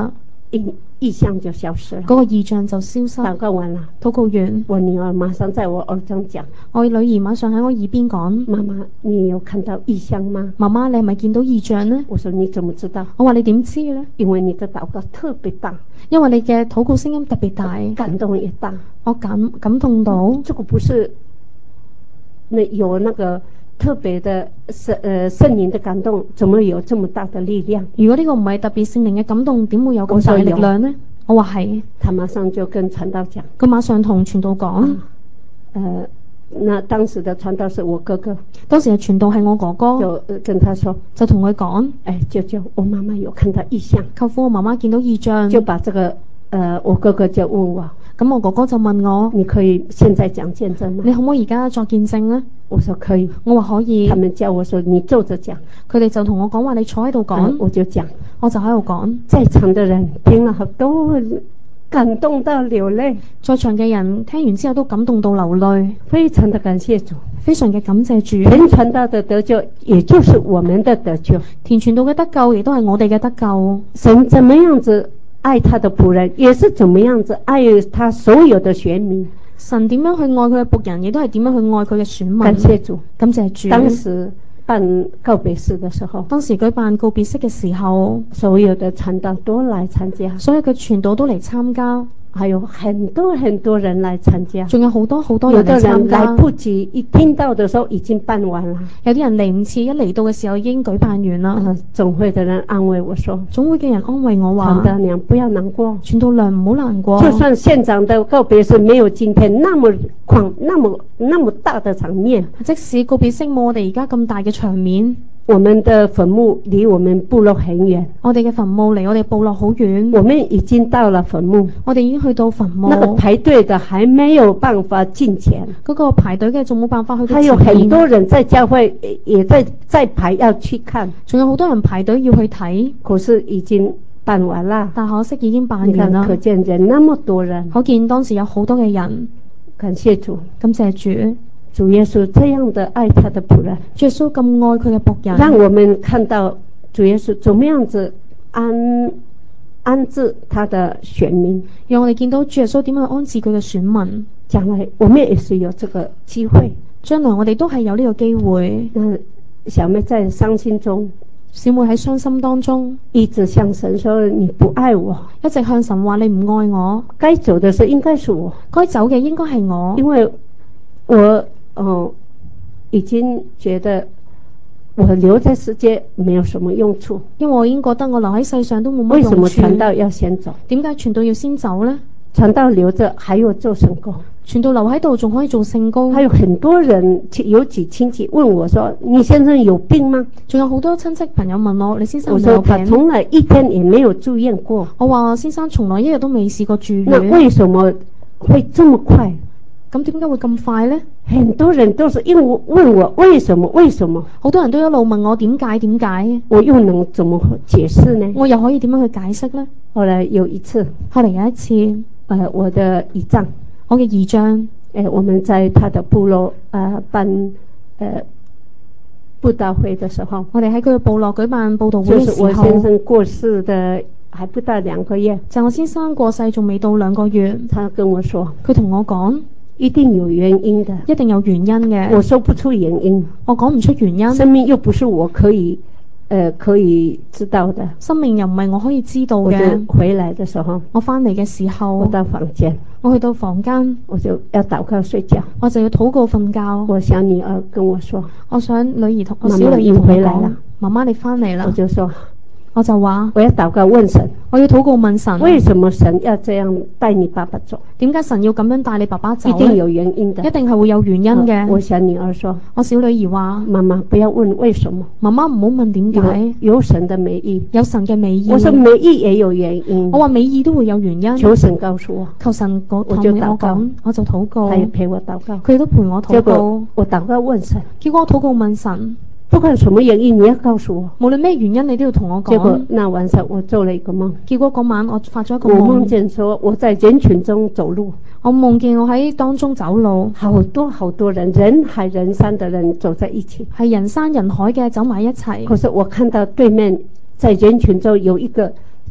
異象就消失了。 嗰個異象就消失。 禱告完了， 禱告完， 我女兒馬上在我耳中講， 我女兒馬上喺我耳邊講： 媽媽，你有看到異象嗎？ 媽媽，你係咪見到異象呢？ 我說你怎麼知道？ 我話你點知呢？ 因為你的禱告特別大， 因為你嘅禱告聲音特別大， 感動也大。 我感動到。 這個不是有那個特別的聖靈的感動，怎麼有這麼大的力量？ 如果呢個唔係特別聖靈嘅感動，點會有咁大力量呢？我話係。他馬上就跟傳道講，佢馬上同傳道講。 那當時的傳道是我哥哥， 當時嘅傳道係我哥哥， 就跟他說， 就同佢講， 舅舅，我媽媽有看到異象。 舅父，我媽媽見到異象。 就把這個我哥哥就問我， 咁我哥哥就問我， 你可以現在講見證嗎？ 你可唔可以而家作見證呢？ 我說可以。 我話可以。 他們叫我說你坐着講， 佢哋就同我講話，你坐喺度講。 我就講， 我就喺度講。 在場的人聽了都感動到流淚， 在場嘅人聽完之後都感動到流淚， 非常的感謝主， 非常嘅感謝主。 田傳道的得救，也就是我們的得救。 田傳道嘅得救，亦都係我哋嘅得救。 神怎麼樣子愛他的僕人，也是怎麼樣子愛他所有的選民。 神點樣去愛佢嘅僕人，亦都係點樣去愛佢嘅選民。 感謝主， 感謝主。 當時辦告別式的時候， 當時舉辦告別式嘅時候， 所有的傳道都來參加， 所有嘅傳道都嚟參加， 還有很多人來參加， 仲有好多人嚟參加。 有的人來不及，一聽到的時候已經辦完了， 有啲人嚟唔切，一嚟到嘅時候已經舉辦完啦。 總會的人安慰我說，總會嘅人安慰我話， 傳道娘不要難過， 傳道娘唔好難過， 就算現場的告別式沒有今天那麼大的場面， 即使告別式冇我哋而家咁大嘅場面， 我們的墳墓離我們部落很遠， 我哋嘅墳墓離我哋部落好遠， 我們已經到了墳墓， 我哋已經去到墳墓， 那個排隊的還沒有辦法進前， 嗰個排隊嘅仲冇辦法去到前面， 還有很多人在教會也在排要去看， 仲有好多人排隊要去睇， 可是已經辦完啦， 但可惜已經辦完啦。 可見人那麼多人， 可見當時有好多嘅人。 感謝主， 感謝主， 主耶穌這樣的愛他的僕人， 主耶穌咁愛佢嘅僕人， 讓我們看到主耶穌怎麼樣子安置他的選民， 讓我哋見到主耶穌點樣安置佢嘅選民。 將來我們也是有這個機會， 將來我哋都係有呢個機會。 小妹在傷心中， 小妹喺傷心當中， 一直向神說你不愛我， 一直向神話你唔愛我， 該走的是應該是我， 該走嘅應該係我， 因為我已經覺得我留在世界沒有什麼用處， 因為我已經覺得我留喺世上都冇乜用處。 為什麼傳道要先走？ 點解傳道要先走呢？ 傳道留着還有做聖工， 傳道留喺度仲可以做聖工。 還有很多人，有幾親戚問我說，你先生有病嗎？ 仲有好多親戚朋友問我，你先生有冇病？ 我說他從來一天也沒有住院過。 我話先生從來一日都未試過住院。 那為什麼會這麼快？ 咁點解會咁快呢？ 很多人都是因為問我為什麼？ 好多人都一路問我點解？我又能怎麼解釋呢？ 我又可以點樣去解釋呢？後來有一次，我的姨丈，我們在他的部落辦佈道會的時候，我哋喺佢嘅部落舉辦佈道會嘅時候，就是我先生過世的還不到2個月，就我先生過世仲未到2個月，他跟我說，佢同我講，一定有原因的，一定有原因嘅，我說不出原因，我講唔出原因，生命又不是我可以知道的，生命又唔係我可以知道嘅。回來的時候，我翻嚟嘅時候，我到房間，我去到房間，我就要禱告睡覺，我就要禱告瞓覺。我小女兒跟我說，我想女兒同我小女兒回來了，媽媽你翻嚟啦，我就話我要禱告問神，我要禱告問神，為什麼神要這樣帶你爸爸走？點解神要咁樣帶你爸爸走？一定有原因的，一定係會有原因嘅。我小女兒說，我小女兒話，媽媽不要問為什麼，媽媽唔好問點解，有神的美意，有神嘅美意。我說美意也有原因，我話美意都會有原因。求神告訴我，求神我就禱告，我就禱告，佢陪我禱告，佢都陪我禱告。我禱告問神，結果我禱告問神。不管什麼原因，你要告訴我。無論咩原因，你都要同我講。結果那晚上我做了一個夢。結果嗰晚我發咗一個夢。我夢見說我在人群中走路。我夢見我喺當中走路，好多人，人海人山的人走在一起，係人山人海嘅走埋一齊。可是我看到對面在人群中有一個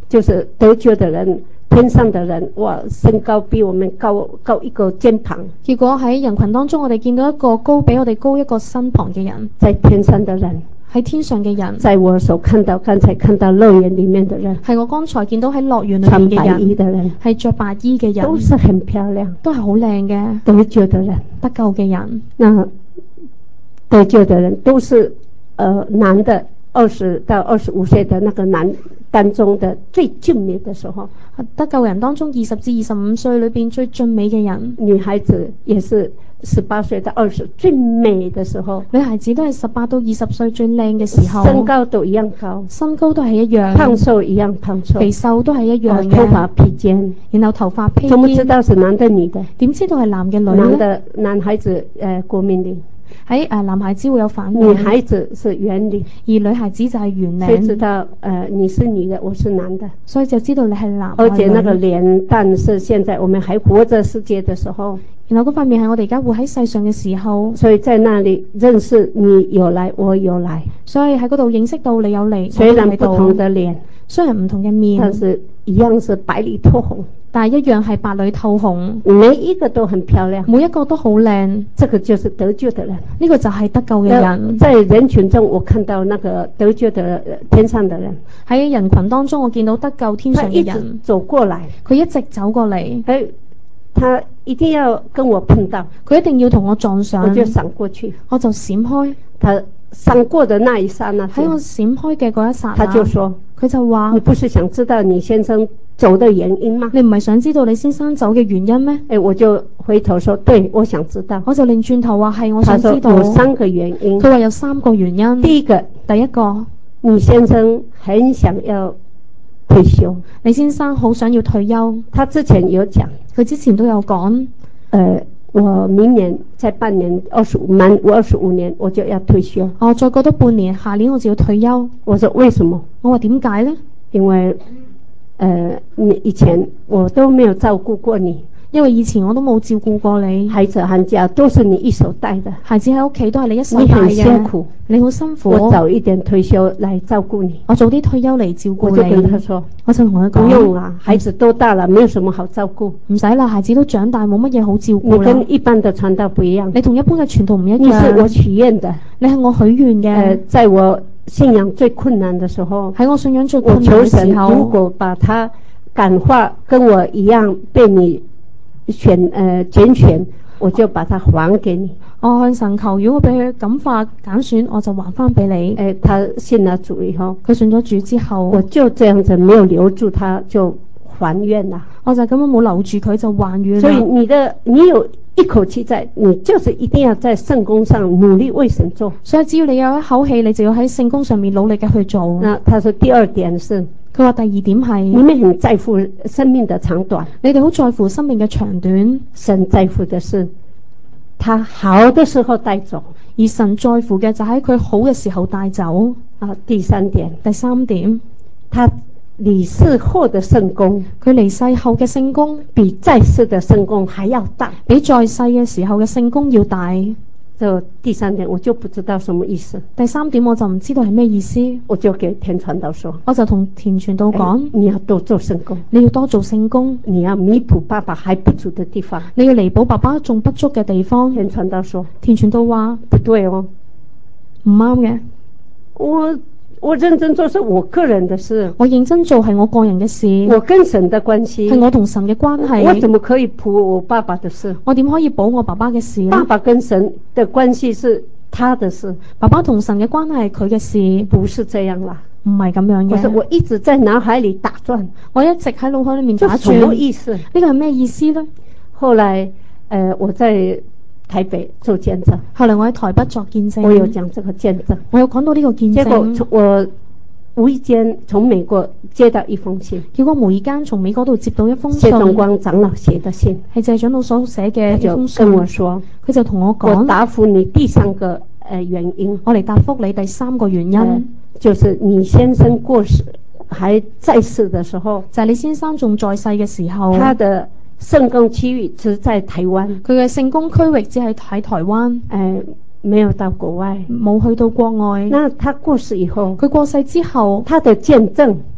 就是得救的人，天上的人，哇，身高比我们高一個肩膀。 結果喺人群當中，我哋見到一個比我哋高一個身旁嘅人， 在天上的人， 喺天上嘅人， 在我所看到剛才看到樂園裡面的人， 係我剛才見到喺樂園裏面穿嘅白衣的人， 係着白衣嘅人， 都是很漂亮， 都係好靚嘅得救的人， 得救嘅人。 那得救的人都是男的20到25歲的那個男當中的最俊美的時候， 得救人當中20至25歲裏邊最俊美嘅人， 女孩子也是18歲到20最美的時候， 女孩子都係18到20歲最靚嘅時候， 身高都一樣高， 身高都係一樣， 胖瘦一樣胖瘦， 肥瘦都係一樣嘅， 頭髮披肩， 然後頭髮披肩， 怎麼知道是男的女的？ 點知道係男嘅女呢？ 男孩子國民領， 喺男孩子會有反領， 女孩子是圓領， 而女孩子就係圓領。 所以知道你是女的，我是男的， 所以就知道你係男。 而且那個臉蛋是現在我們還活着世界的時候， 然後嗰塊面係我哋而家活喺世上嘅時候， 所以在那裡認識你有來我有來， 所以喺嗰度認識到你有嚟， 雖然不同的臉， 雖然唔同嘅面， 但是一樣是白裡透紅， 但係一樣係白裡透紅， 每一個都很漂亮， 每一個都好靚。 這個就是得救的人， 呢個就係得救嘅人。 在人群中我看到那個得救的天上的人， 喺人群當中我見到得救天上嘅人， 他一直走過來， 佢一直走過嚟， 他一定要跟我碰到， 佢一定要同我撞上， 我就閃過去， 我就閃開。 他閃過的那一剎那， 喺我閃開嘅嗰一剎那， 他就說， 佢就話， 你不是想知道你先生走的原因嗎？ 你唔係想知道你先生走嘅原因咩？ 我就回頭說，對，我想知道。 我就擰轉頭話係，我想知道。 有3個原因。 佢話有3個原因。第一個， 你先生很想要退休， 你先生好想要退休。 他之前有講， 佢之前都有講， 我明年在半年滿25年我就要退休。 再過多半年，下年我就要退休。 我說為什麼？ 我話點解呢？ 因為你以前我都沒有照顧過你， 因為以前我都冇照顧過你， 孩子寒假都是你一手帶的， 孩子喺屋企都係你一手帶嘅， 你很辛苦， 你好辛苦， 我早一點退休來照顧你， 我早啲退休嚟照顧你。 我就跟他說， 我就同佢講， 不用啊，孩子都大了，沒有什麼好照顧， 唔使啦，孩子都長大，冇乜嘢好照顧啦。 你跟一般的傳道不一樣， 你同一般嘅傳道唔一樣， 你是我許願的， 你係我許願嘅， 在我信仰最困難的時候， 喺我信仰最困難嘅時候， 我求神如果把他感化跟我一樣被你揀選，我就把它還給你。 我向神求，如果俾佢感化揀選，我就還翻俾你。 他信了主以後， 佢信咗主之後， 我就這樣子沒有留住他，就還願啦。 我就咁樣冇留住佢就還願啦。 所以你有一口氣在，你就是一定要在聖工上努力為神做。 所以只要你有一口氣，你就要喺聖工上面努力嘅去做。 那他說第二點是， 佢話第二點係， 你們很在乎生命的長短， 你哋好在乎生命嘅長短。 神在乎的是他好的時候帶走， 而神在乎嘅就喺佢好嘅時候帶走。 第三點，他離世後的聖工， 佢離世後嘅聖工比在世的聖工還要大， 比在世嘅時候嘅聖工要大。 就第三點我就不知道什麼意思。 第三點我就唔知道係咩意思。 我就給田傳道說， 我就同田傳道講， 你要多做聖工， 你要多做聖工， 你要彌補爸爸還不足的地方， 你要彌補爸爸仲不足嘅地方。 田傳道說， 田傳道話不對哦， 唔啱嘅。 我認真做是我個人的事， 我認真做係我個人嘅事， 我跟神的關係係我同神嘅關係。 我怎麼可以補我爸爸的事？ 我點可以補我爸爸嘅事呢？ 爸爸跟神的關係是他的事， 爸爸同神嘅關係係佢嘅事， 不是這樣啦， 唔係咁樣嘅。 我一直在腦海裏打轉， 我一直喺腦海裏面打轉， 什麼意思？呢個係咩意思呢？ 後來我在台北做見證， 後來我喺台北作見證， 我有講這個見證， 我有講到呢個見證。 結果我無意間從美國接到一封信， 結果無意間從美國度接到一封信， 謝東光長老寫的信， 係謝長老所寫嘅一封信。 跟我說， 佢就同我講， 我答覆你第三個原因， 我嚟答覆你第三個原因， 就是你先生過世還在世的時候， 就係你先生仲在世嘅時候， 他的聖工區域只在台灣， 佢嘅聖工區域只係喺台灣， 沒有到國外， 冇去到國外。 那他過世以後， 佢過世之後， 他的見證，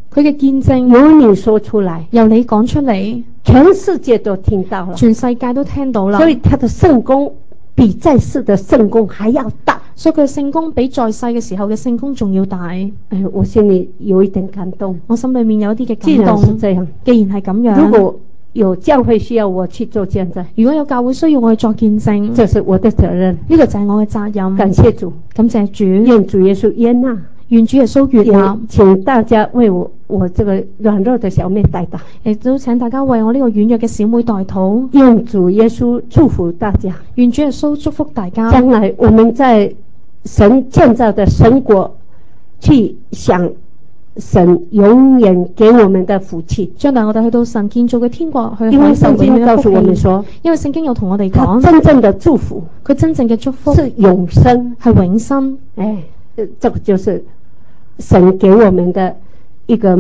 佢嘅見證由你說出來， 由你講出嚟， 全世界都聽到了， 全世界都聽到啦。 所以他的聖工比在世的聖工還要大， 所以佢嘅聖工比在世嘅時候嘅聖工仲要大。 我心裏有一點感動， 我心裏面有一啲嘅既感動。 然是這樣， 既然係咁樣， 如果有教會需要我去做見證， 如果有教會需要我去作見證， 這是我的責任， 呢個就係我嘅責任。 感謝主， 感謝主， 願主耶穌悅納， 願主耶穌悅納。 請大家為我這個軟弱的小妹代禱， 亦都請大家為我呢個軟弱嘅小妹代禱。 願主耶穌祝福大家， 願主耶穌祝福大家。 將來我們在神建造的神國去享神永遠給我們的福氣。 將來我哋去到神建造嘅天國去因為享受永遠嘅福氣。 聖經告訴我們說， 因為聖經有同我哋他講， 真正的祝福， 佢真正嘅祝福是永生， 係永生。 這個就是神給我們的一個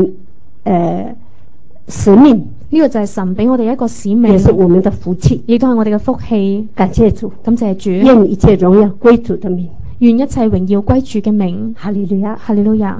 使命， 呢個就係神俾我哋一個使命， 也是我們的福氣， 亦都係我哋嘅福氣。 感謝主， 感謝主， 願一切榮耀歸主的名， 願一切榮耀歸主嘅名。 哈利路亞， 哈利路亞。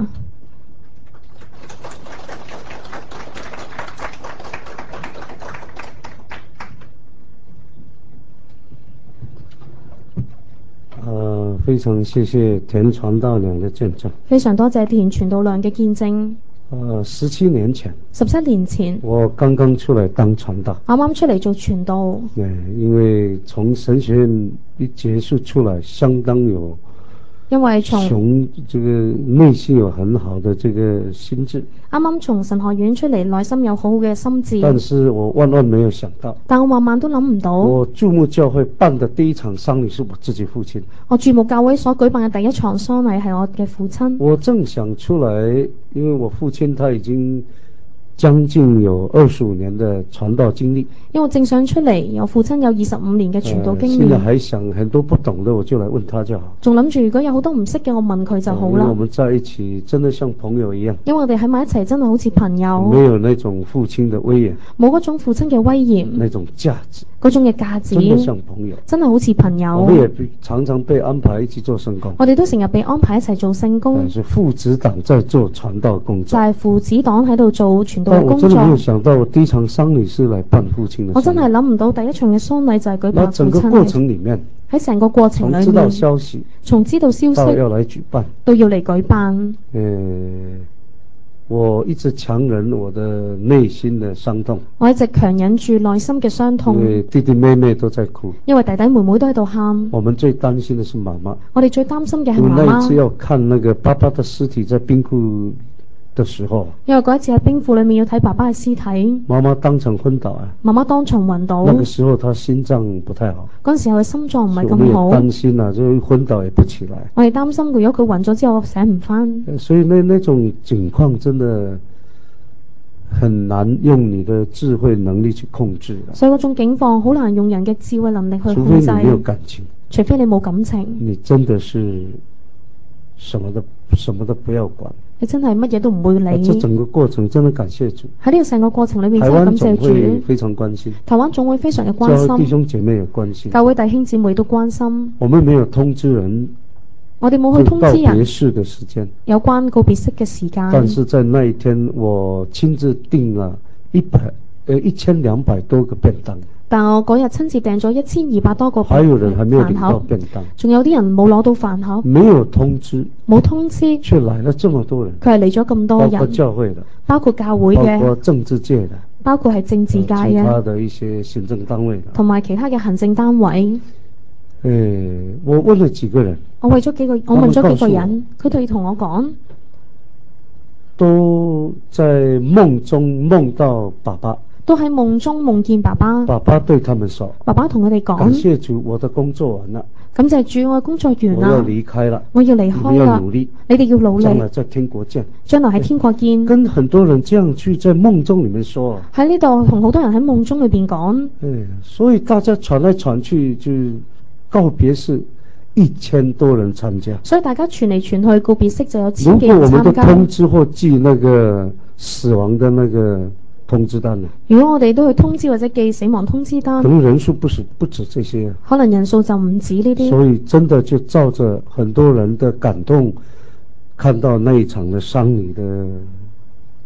非常謝謝田傳道娘的見證。 非常多謝田傳道娘嘅見證。 17年前 ，17年前， 我剛剛出來當傳道， 啱啱出嚟做傳道。 因為從神學院一結束出來，相當有， 因為從這個內心有很好的這個心智。 啱啱從神學院出嚟，內心有好好嘅心智。 但是我萬萬沒有想到， 但我萬萬都諗唔到， 我注目教會辦的第一場喪禮是我自己父親。 我注目教會所舉辦嘅第一場喪禮係我嘅父親。 我正想出來，因為我父親他已經將近有25年的傳道經歷。 因為我正想出嚟，我父親有25年嘅傳道經驗。 現在還想很多不懂的，我就來問他就好。 仲諗住如果有好多唔識嘅，我問佢就好啦。 因為我們在一起真的像朋友一樣。 因為我哋喺埋一齊真係好似朋友。 沒有那種父親的威嚴。 冇嗰種父親嘅威嚴。 那種價值。 嗰種嘅價值。 真的像朋友。 真係好似朋友。 我們也常常被安排一起做聖工。 我哋都成日被安排一齊做聖工。 是父子黨在做傳道工作。 就係父子黨喺度做傳道工作。 我真的沒有想到，我第一場喪禮是來辦父親的。 我真係諗唔到第一場嘅喪禮就係舉辦父親。 整個過程裡面， 喺成個過程裡面， 從知道消息， 從知道消息到要來舉辦， 到要嚟舉辦。 我一直強忍我的內心的傷痛。 我一直強忍住內心嘅傷痛。 因為弟弟妹妹都在哭。 因為弟弟妹妹都喺度喊。 我們最擔心的是媽媽。 我哋最擔心嘅係媽媽。 那一次要看那個爸爸的屍體在冰庫的時候， 因為嗰一次喺冰庫裏面要睇爸爸嘅屍體， 媽媽當場昏倒啊！ 媽媽當場暈倒。 那個時候她心臟不太好， 嗰陣時候佢心臟唔係咁好， 我們也擔心啊，就昏倒也不起來。 我哋擔心如果佢暈咗之後醒唔翻， 所以那種情況真的很難用你的智慧能力去控制。 所以嗰種境況好難用人嘅智慧能力去控制。 除非你沒有感情， 除非你冇感情， 你真的是什麼都不要管。 你真係乜嘢都唔會理。 這整個過程真的感謝主。 喺呢個成個過程裏面真係感謝主。 台灣總會非常關心。 台灣總會非常嘅關心。 教會弟兄姐妹也關心。 教會弟兄姊妹都關心。 我們沒有通知人。 我哋冇去通知人。 告別式的時間。 有關告別式嘅時間。 但是在那一天，我親自訂了1200多個便當。 但我嗰日親自訂咗1200多個飯盒。 還有人還沒有領到便當。 仲有啲人冇攞到飯盒。 沒有通知。 冇通知。 卻來了這麼多人。 佢係嚟咗咁多人。 包括教會的。 包括教會嘅。 包括政治界的。 包括係政治界嘅。 其他的一些行政單位的。 同埋其他嘅行政單位。 我問了幾個人。 我問咗幾個人，佢哋同我講， 都在夢中夢到爸爸。 都喺夢中夢見爸爸。 爸爸對他們說： 爸爸同佢哋講， 感謝主，我的工作完了。 感謝主，我嘅工作完啦。 我要離開了。 我要離開啦。 你們要努力。 你哋要努力。 將來在天國見。 將來喺天國見。 跟很多人這樣去在夢中裡面說。 喺呢度同好多人喺夢中裏邊講。 所以大家傳來傳去就告別式1000多人參加。 所以大家傳嚟傳去告別式就有1000幾人參加。 如果我們都通知或寄那個死亡的那個通知單呢？ 如果我哋都去通知或者寄死亡通知單， 可能人數不止這些。 可能人數就唔止呢啲。 所以真的就照着很多人的感動，看到那一場的喪禮的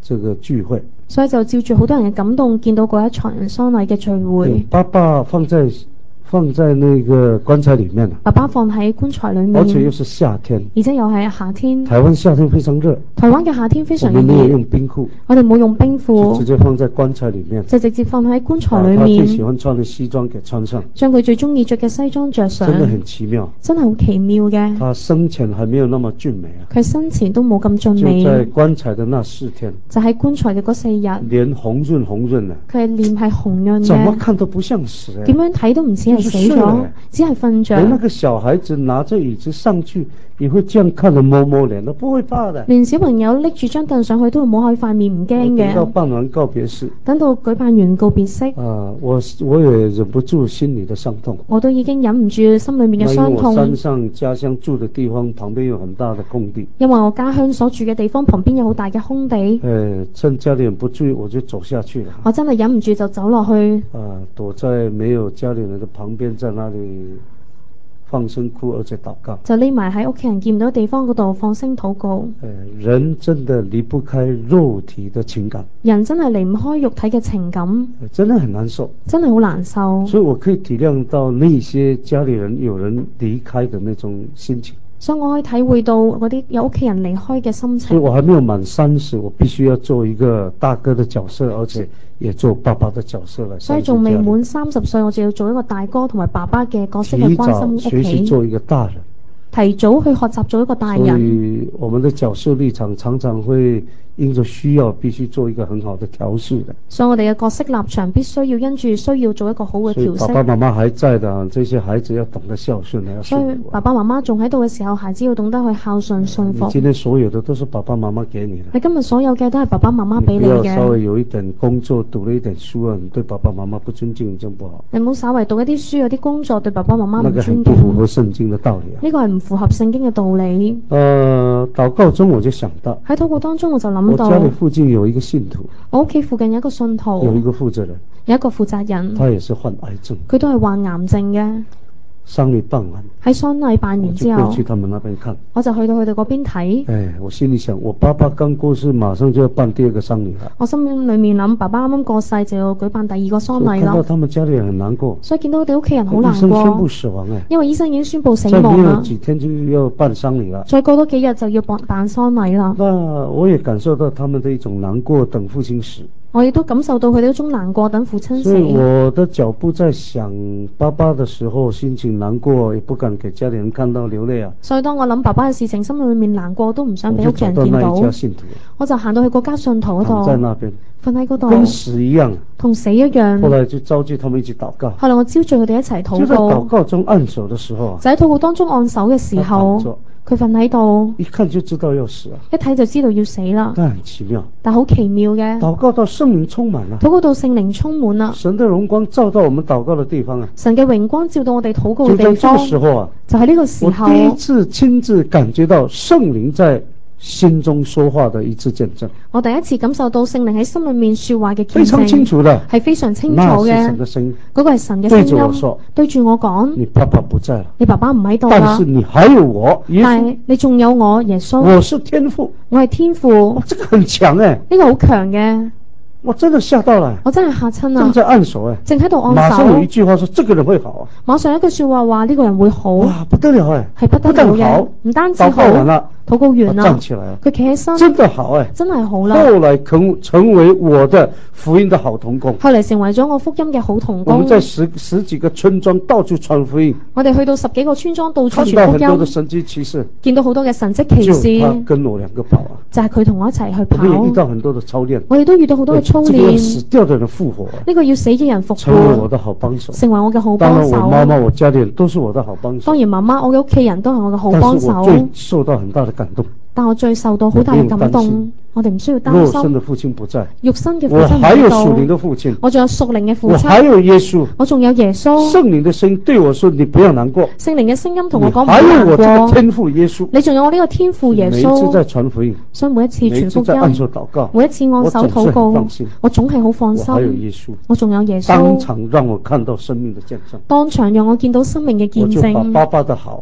这个聚会。 所以就照住好多人嘅感動，見到嗰一場喪禮嘅聚會。 爸爸放在那個棺材裡面， 爸爸放喺棺材裡面， 而且又是夏天， 而且又係夏天。 台灣夏天非常熱， 台灣嘅夏天非常熱。 我們沒有用冰庫， 我哋冇用冰庫， 就直接放在棺材裡面， 就直接放喺棺材裡面。 把他最喜歡穿的西裝給穿上， 將佢最中意着嘅西裝着上， 真的很奇妙， 真係好奇妙嘅。 他生前還沒有那麼俊美啊， 佢生前都冇咁俊美， 就在棺材的那4天， 就喺棺材嘅嗰4日， 臉紅潤啊， 佢嘅臉係紅潤嘅， 怎麼看都不像死誒， 點樣睇都唔似係死咗，只係瞓着。 連那個小孩子拿着椅子上去也會這樣看着摸臉，都不會怕的。 連小朋友拎住張凳上去都會摸下塊面，唔驚嘅。 等到辦完告別式， 等到舉辦完告別式， 我也忍不住心裏的傷痛。 我都已經忍唔住心裏面嘅傷痛。 因為我山上家鄉住的地方旁邊有很大的空地， 因為我家鄉所住嘅地方旁邊有好大嘅空地。 趁家裏人不注意，我就走下去了。 我真係忍唔住就走落去。 躲在沒有家裏人的旁邊，在那裏放聲哭，而且禱告， 就匿埋喺屋企人見唔到地方嗰度放聲禱告。 人真的離不開肉體的情感， 人真係離唔開肉體嘅情感， 真的很難受， 真係好難受。 所以我可以體諒到那些家裏人有人離開的那種心情。 所以我可以體會到嗰啲有屋企人離開嘅心情。 所以我還沒有滿30，我必須要做一個大哥的角色，而且也做爸爸的角色來。 所以仲未滿30歲，我就要做一個大哥同埋爸爸嘅角色去關心屋企。 提早學習做一個大人， 提早去學習做一個大人。 所以我們的角色立場常常會因着需要必須做一個很好的調適的。 所以我哋嘅角色立場必須要因住需要做一個好嘅調適。 所以爸爸媽媽還在的，這些孩子要懂得孝順，要順服。 所以爸爸媽媽仲喺度嘅時候，孩子要懂得去孝順順服。 你今天所有的都是爸爸媽媽給你的。 你今日所有嘅都係爸爸媽媽俾你嘅。 你不要稍微有一點工作，讀了一點書啊，你對爸爸媽媽不尊敬，真不好。 你唔好稍微讀一啲書，有啲工作對爸爸媽媽唔尊敬。 那個很不符合聖經的道理啊。 呢個係唔符合聖經嘅道理。 禱告中我就想到， 喺禱告當中我就諗到， 我家裏附近有一個信徒， 我屋企附近有一個信徒， 有一個負責人， 有一個負責人， 他也是患癌症， 佢都係患癌症嘅。 喪禮辦完， 喺喪禮辦完之後， 我就過去他們那邊看， 我就去到佢哋嗰邊睇。 我心裏想，我爸爸剛過世，馬上就要辦第二個喪禮啦。 我心裏面諗，爸爸啱啱過世就要舉辦第二個喪禮啦。 我看到他們家裏人很難過， 所以見到佢哋屋企人好難過。 醫生宣布死亡， 因為醫生已經宣布死亡啦。 再沒有幾天就要辦喪禮啦。 再過多幾日就要辦喪禮啦。 那我也感受到他們的一種難過，等父親死。 我亦都感受到佢哋一種難過，等父親死。 所以我的腳步在想爸爸的時候，心情難過，也不敢給家裏人看到流淚啊。 所以當我諗爸爸嘅事情，心裏面難過，都唔想俾屋企人見到。我就行到去嗰家信徒嗰度， 在那邊瞓喺嗰度， 跟死一樣， 同死一樣。 後來就召集他們一起禱告。 後來我招聚佢哋一齊禱告。 就在禱告中按手的時候， 就喺禱告當中按手嘅時候，佢瞓喺度， 一看就知道要死啊！ 一睇就知道要死啦。 但很奇妙， 但好奇妙嘅。 禱告到聖靈充滿啦， 禱告到聖靈充滿啦。 神的榮光照到我們禱告的地方啊！ 神嘅榮光照到我哋禱告嘅地方。 就在這個時候啊， 就喺呢個時候， 我第一次親自感覺到聖靈在心中說話的一次見證。 我第一次感受到聖靈喺心裏面說話嘅見證， 非常清楚的， 係非常清楚嘅。 那是神的聲音， 嗰個係神嘅聲音， 對住我說， 對住我講， 你爸爸不在了， 你爸爸唔喺度啦， 但是你還有我， 但係你仲有我耶穌， 我是天父， 我係天父， 這個很強誒， 呢個好強嘅。 我真的嚇到了， 我真係嚇親啊！ 正在按手正喺度按手。 馬上有一句話說：這個人會好啊！ 馬上有一句說話話呢個人會好。 哇，不得了係不得了嘅，唔單止好。禱告完啦，禱告完啦， 站起來， 佢企起身， 真的好真係好啦。 後來成為我的福音的好同工。 後嚟成為咗我福音嘅好同工。 我們在十幾個村莊到處傳福音。 我哋去到10幾個村莊到處傳福音。 看到很多的神蹟奇事，見到好多嘅神蹟奇事。就他跟我2個跑啊！ 就係佢同我一齊去跑。 我哋遇到很多的操練， 我哋都遇到好多嘅操練。 掉的人復活， 呢個要死嘅人復活， 成為我的好幫手， 成為我嘅好幫手。 當然我媽媽、我家裏人都是我的好幫手。 當然媽媽、我嘅屋企人都係我嘅好幫手。 但是我最受到很大的感動， 但我最受到好大嘅感動。我哋唔需要擔心。 肉身的父親不在， 肉身嘅父親唔喺度。 我還有屬靈的父親， 我仲有屬靈嘅父親。 我還有耶穌， 我仲有耶穌。 聖靈的聲音對我說：你不要難過。 聖靈嘅聲音同我講唔好難過。還有我這個天父耶穌， 你仲有我呢個天父耶穌。 每一次在傳福音， 所以每一次傳福音， 按手禱告， 每一次按手禱告，我總係好放心。 我還有耶穌， 我仲有耶穌。 當場讓我看到生命的見證， 當場讓我見到生命嘅見證。 我就把爸爸的好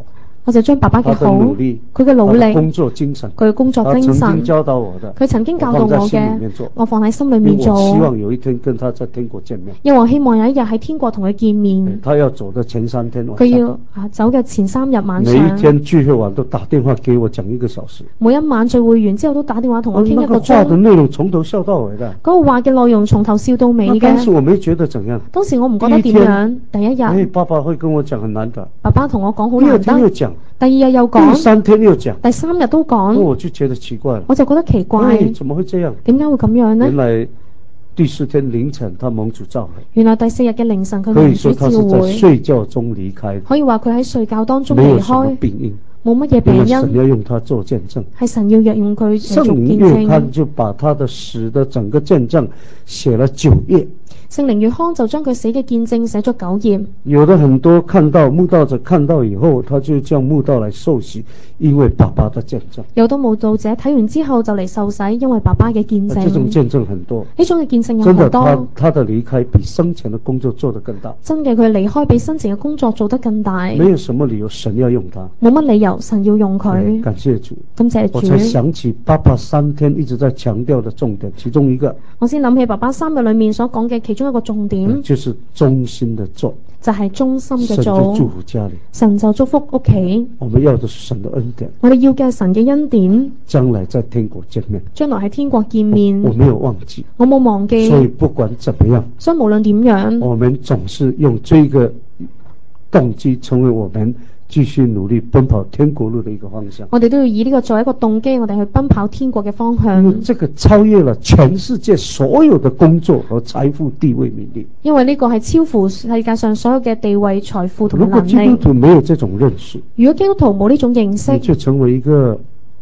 我就將爸爸嘅好，佢嘅努力， 工作精神， 佢嘅工作精神， 佢曾經教導我嘅， 我放喺心裏面做。 希望有一天跟他在天國見面， 因為我希望有一日喺天國同佢見面。 他要走的前3天晚上， 佢要走嘅前3日晚上， 每一天聚會完都打電話給我講1個小時， 每一晚聚會完之後都打電話同我傾1個鐘。 那個話的內容從頭笑到尾的， 嗰個話嘅內容從頭笑到尾嘅。 當時我沒覺得怎樣， 當時我唔覺得點樣。第一日， 爸爸會跟我講很難得， 爸爸同我講好難得。第2日又講， 第3天又講， 第3日都講。 我就覺得奇怪了， 我就覺得奇怪， 怎麼會這樣？ 點解會咁樣呢？ 原來第4天凌晨他蒙主召回， 原來第4日嘅凌晨佢蒙主召回。可以說他是在睡覺中離開， 可以話佢喺睡覺當中離開，沒有什麼病因， 冇乜嘢病因。 神要用他做見證， 係神要用佢做見證。 聖靈約翰就把他的死的整個見證寫了9頁。 聖靈約翰就將佢死嘅見證寫咗9頁。 有的很多看到慕道者看到以後，他就叫慕道來受洗，因為爸爸的見證。 有的慕道者睇完之後就嚟受洗，因為爸爸嘅見證。 這種見證很多， 呢種嘅見證有好多。 真的，他的離開比生前的工作做得更大。 真嘅，佢離開比生前嘅工作做得更大。 沒有什麼理由神要用他， 冇乜理由神要用佢。 感謝主， 感謝主。 我才想起爸爸3天一直在強調的重點，其中一個。 我先諗起爸爸3日裏面所講嘅其中一個重點。 就是忠心的做， 就係忠心嘅做。 神就祝福家裏， 神就祝福屋企。 我們要的是神的恩典， 我哋要嘅係神嘅恩典。 將來在天國見面， 將來喺天國見面。 我沒有忘記， 我冇忘記。 所以不管怎麼樣， 所以無論點樣， 我們總是用這個動機成為我們繼續努力奔跑天國路的一個方向。 我哋都要以呢個作為一個動機，我哋去奔跑天國嘅方向。 因為這個超越了全世界所有的工作和財富、地位、名利。因為呢個係超乎世界上所有嘅地位、財富同埋能力。如果基督徒沒有這種認識，如果基督徒冇呢種認識，你就成為一個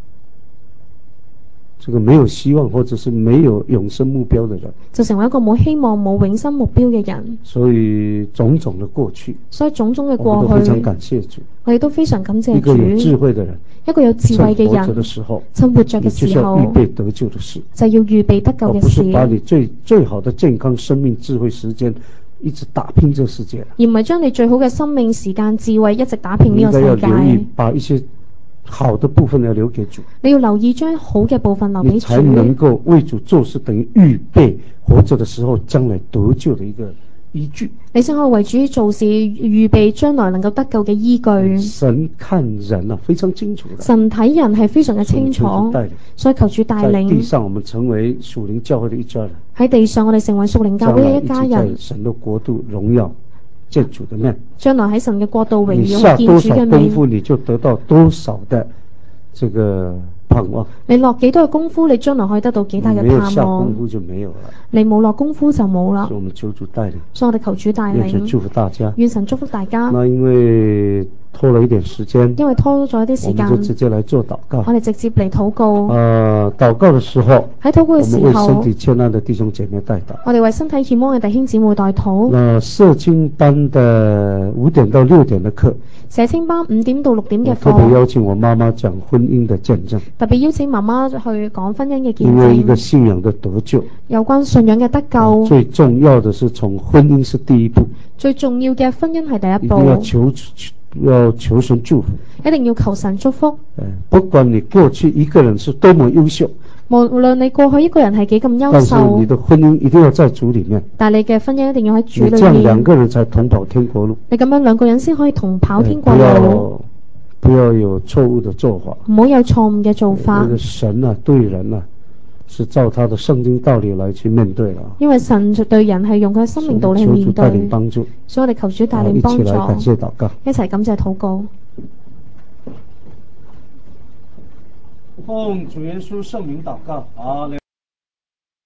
這個沒有希望或者是沒有永生目標的人，就成為一個冇希望冇永生目標嘅人。所以種種的過去，種種嘅過去，我都非常感謝主，我哋都非常感謝主。一個有智慧的人，一個有智慧嘅人，趁活着的時候，趁活着嘅時候，你就要預備得救的事，就要預備得救嘅事，而不是把你最好的健康、生命、智慧、時間一直打拼這個世界，而唔係將你最好嘅生命、時間、智慧一直打拼呢個世界。你應該要留意，把一些好的部分要留給主，你要留意將好嘅部分留俾主，你才能夠為主做事，等於預備活着的時候將來得救的一個依據。你先可以為主做事，預備將來能夠得救嘅依據。神看人啊，非常清楚的。神睇人係非常嘅清楚，所以求主帶領。在地上我們成為屬靈教會的一家人，喺地上我哋成為屬靈教會嘅一家人。在神的國度榮耀見主的面，將來喺神嘅國度榮耀見主嘅面。你下多少功夫，你就得到多少的這個盼望。你落幾多嘅功夫，你將來可以得到幾大嘅盼望。沒有下功夫就沒有了。你冇落功夫就冇啦。所以我們求主帶領。所以我哋求主帶領。願神祝福大家。願神祝福大家。那因為拖了一點時間，因為拖咗一啲時間，我們就直接來做禱告。我哋直接嚟禱告。禱告的時候，喺禱告嘅時候，我們為身體欠安的弟兄姐妹代禱。我哋為身體欠安嘅弟兄姊妹代禱。社青班的5點到6點的課，社青班5點到6點嘅課，特別邀請我媽媽講婚姻的見證。特別邀請媽媽去講婚姻嘅見證。因為一個信仰的得救，有關信仰嘅得救，最重要的是從婚姻是第一步。最重要嘅婚姻係第一步。一定要求神祝福，一定要求神祝福。不管你過去一個人是多麼優秀，無論你過去一個人係幾咁優秀，但是你的婚姻一定要在主裏面。但你嘅婚姻一定要喺主裏面。你這樣兩個人才同跑天國路。你咁樣兩個人先可以同跑天國路。不要有錯誤的做法，唔好有錯誤嘅做法。神啊，對人啊，是照他的聖經道理來去面對啦。因為神對人係用佢嘅生命道理去面對。求主帶領幫助，所以我哋求主帶領幫助。一起來感謝禱告，一齊感謝禱告。奉主耶穌聖名禱告，阿門。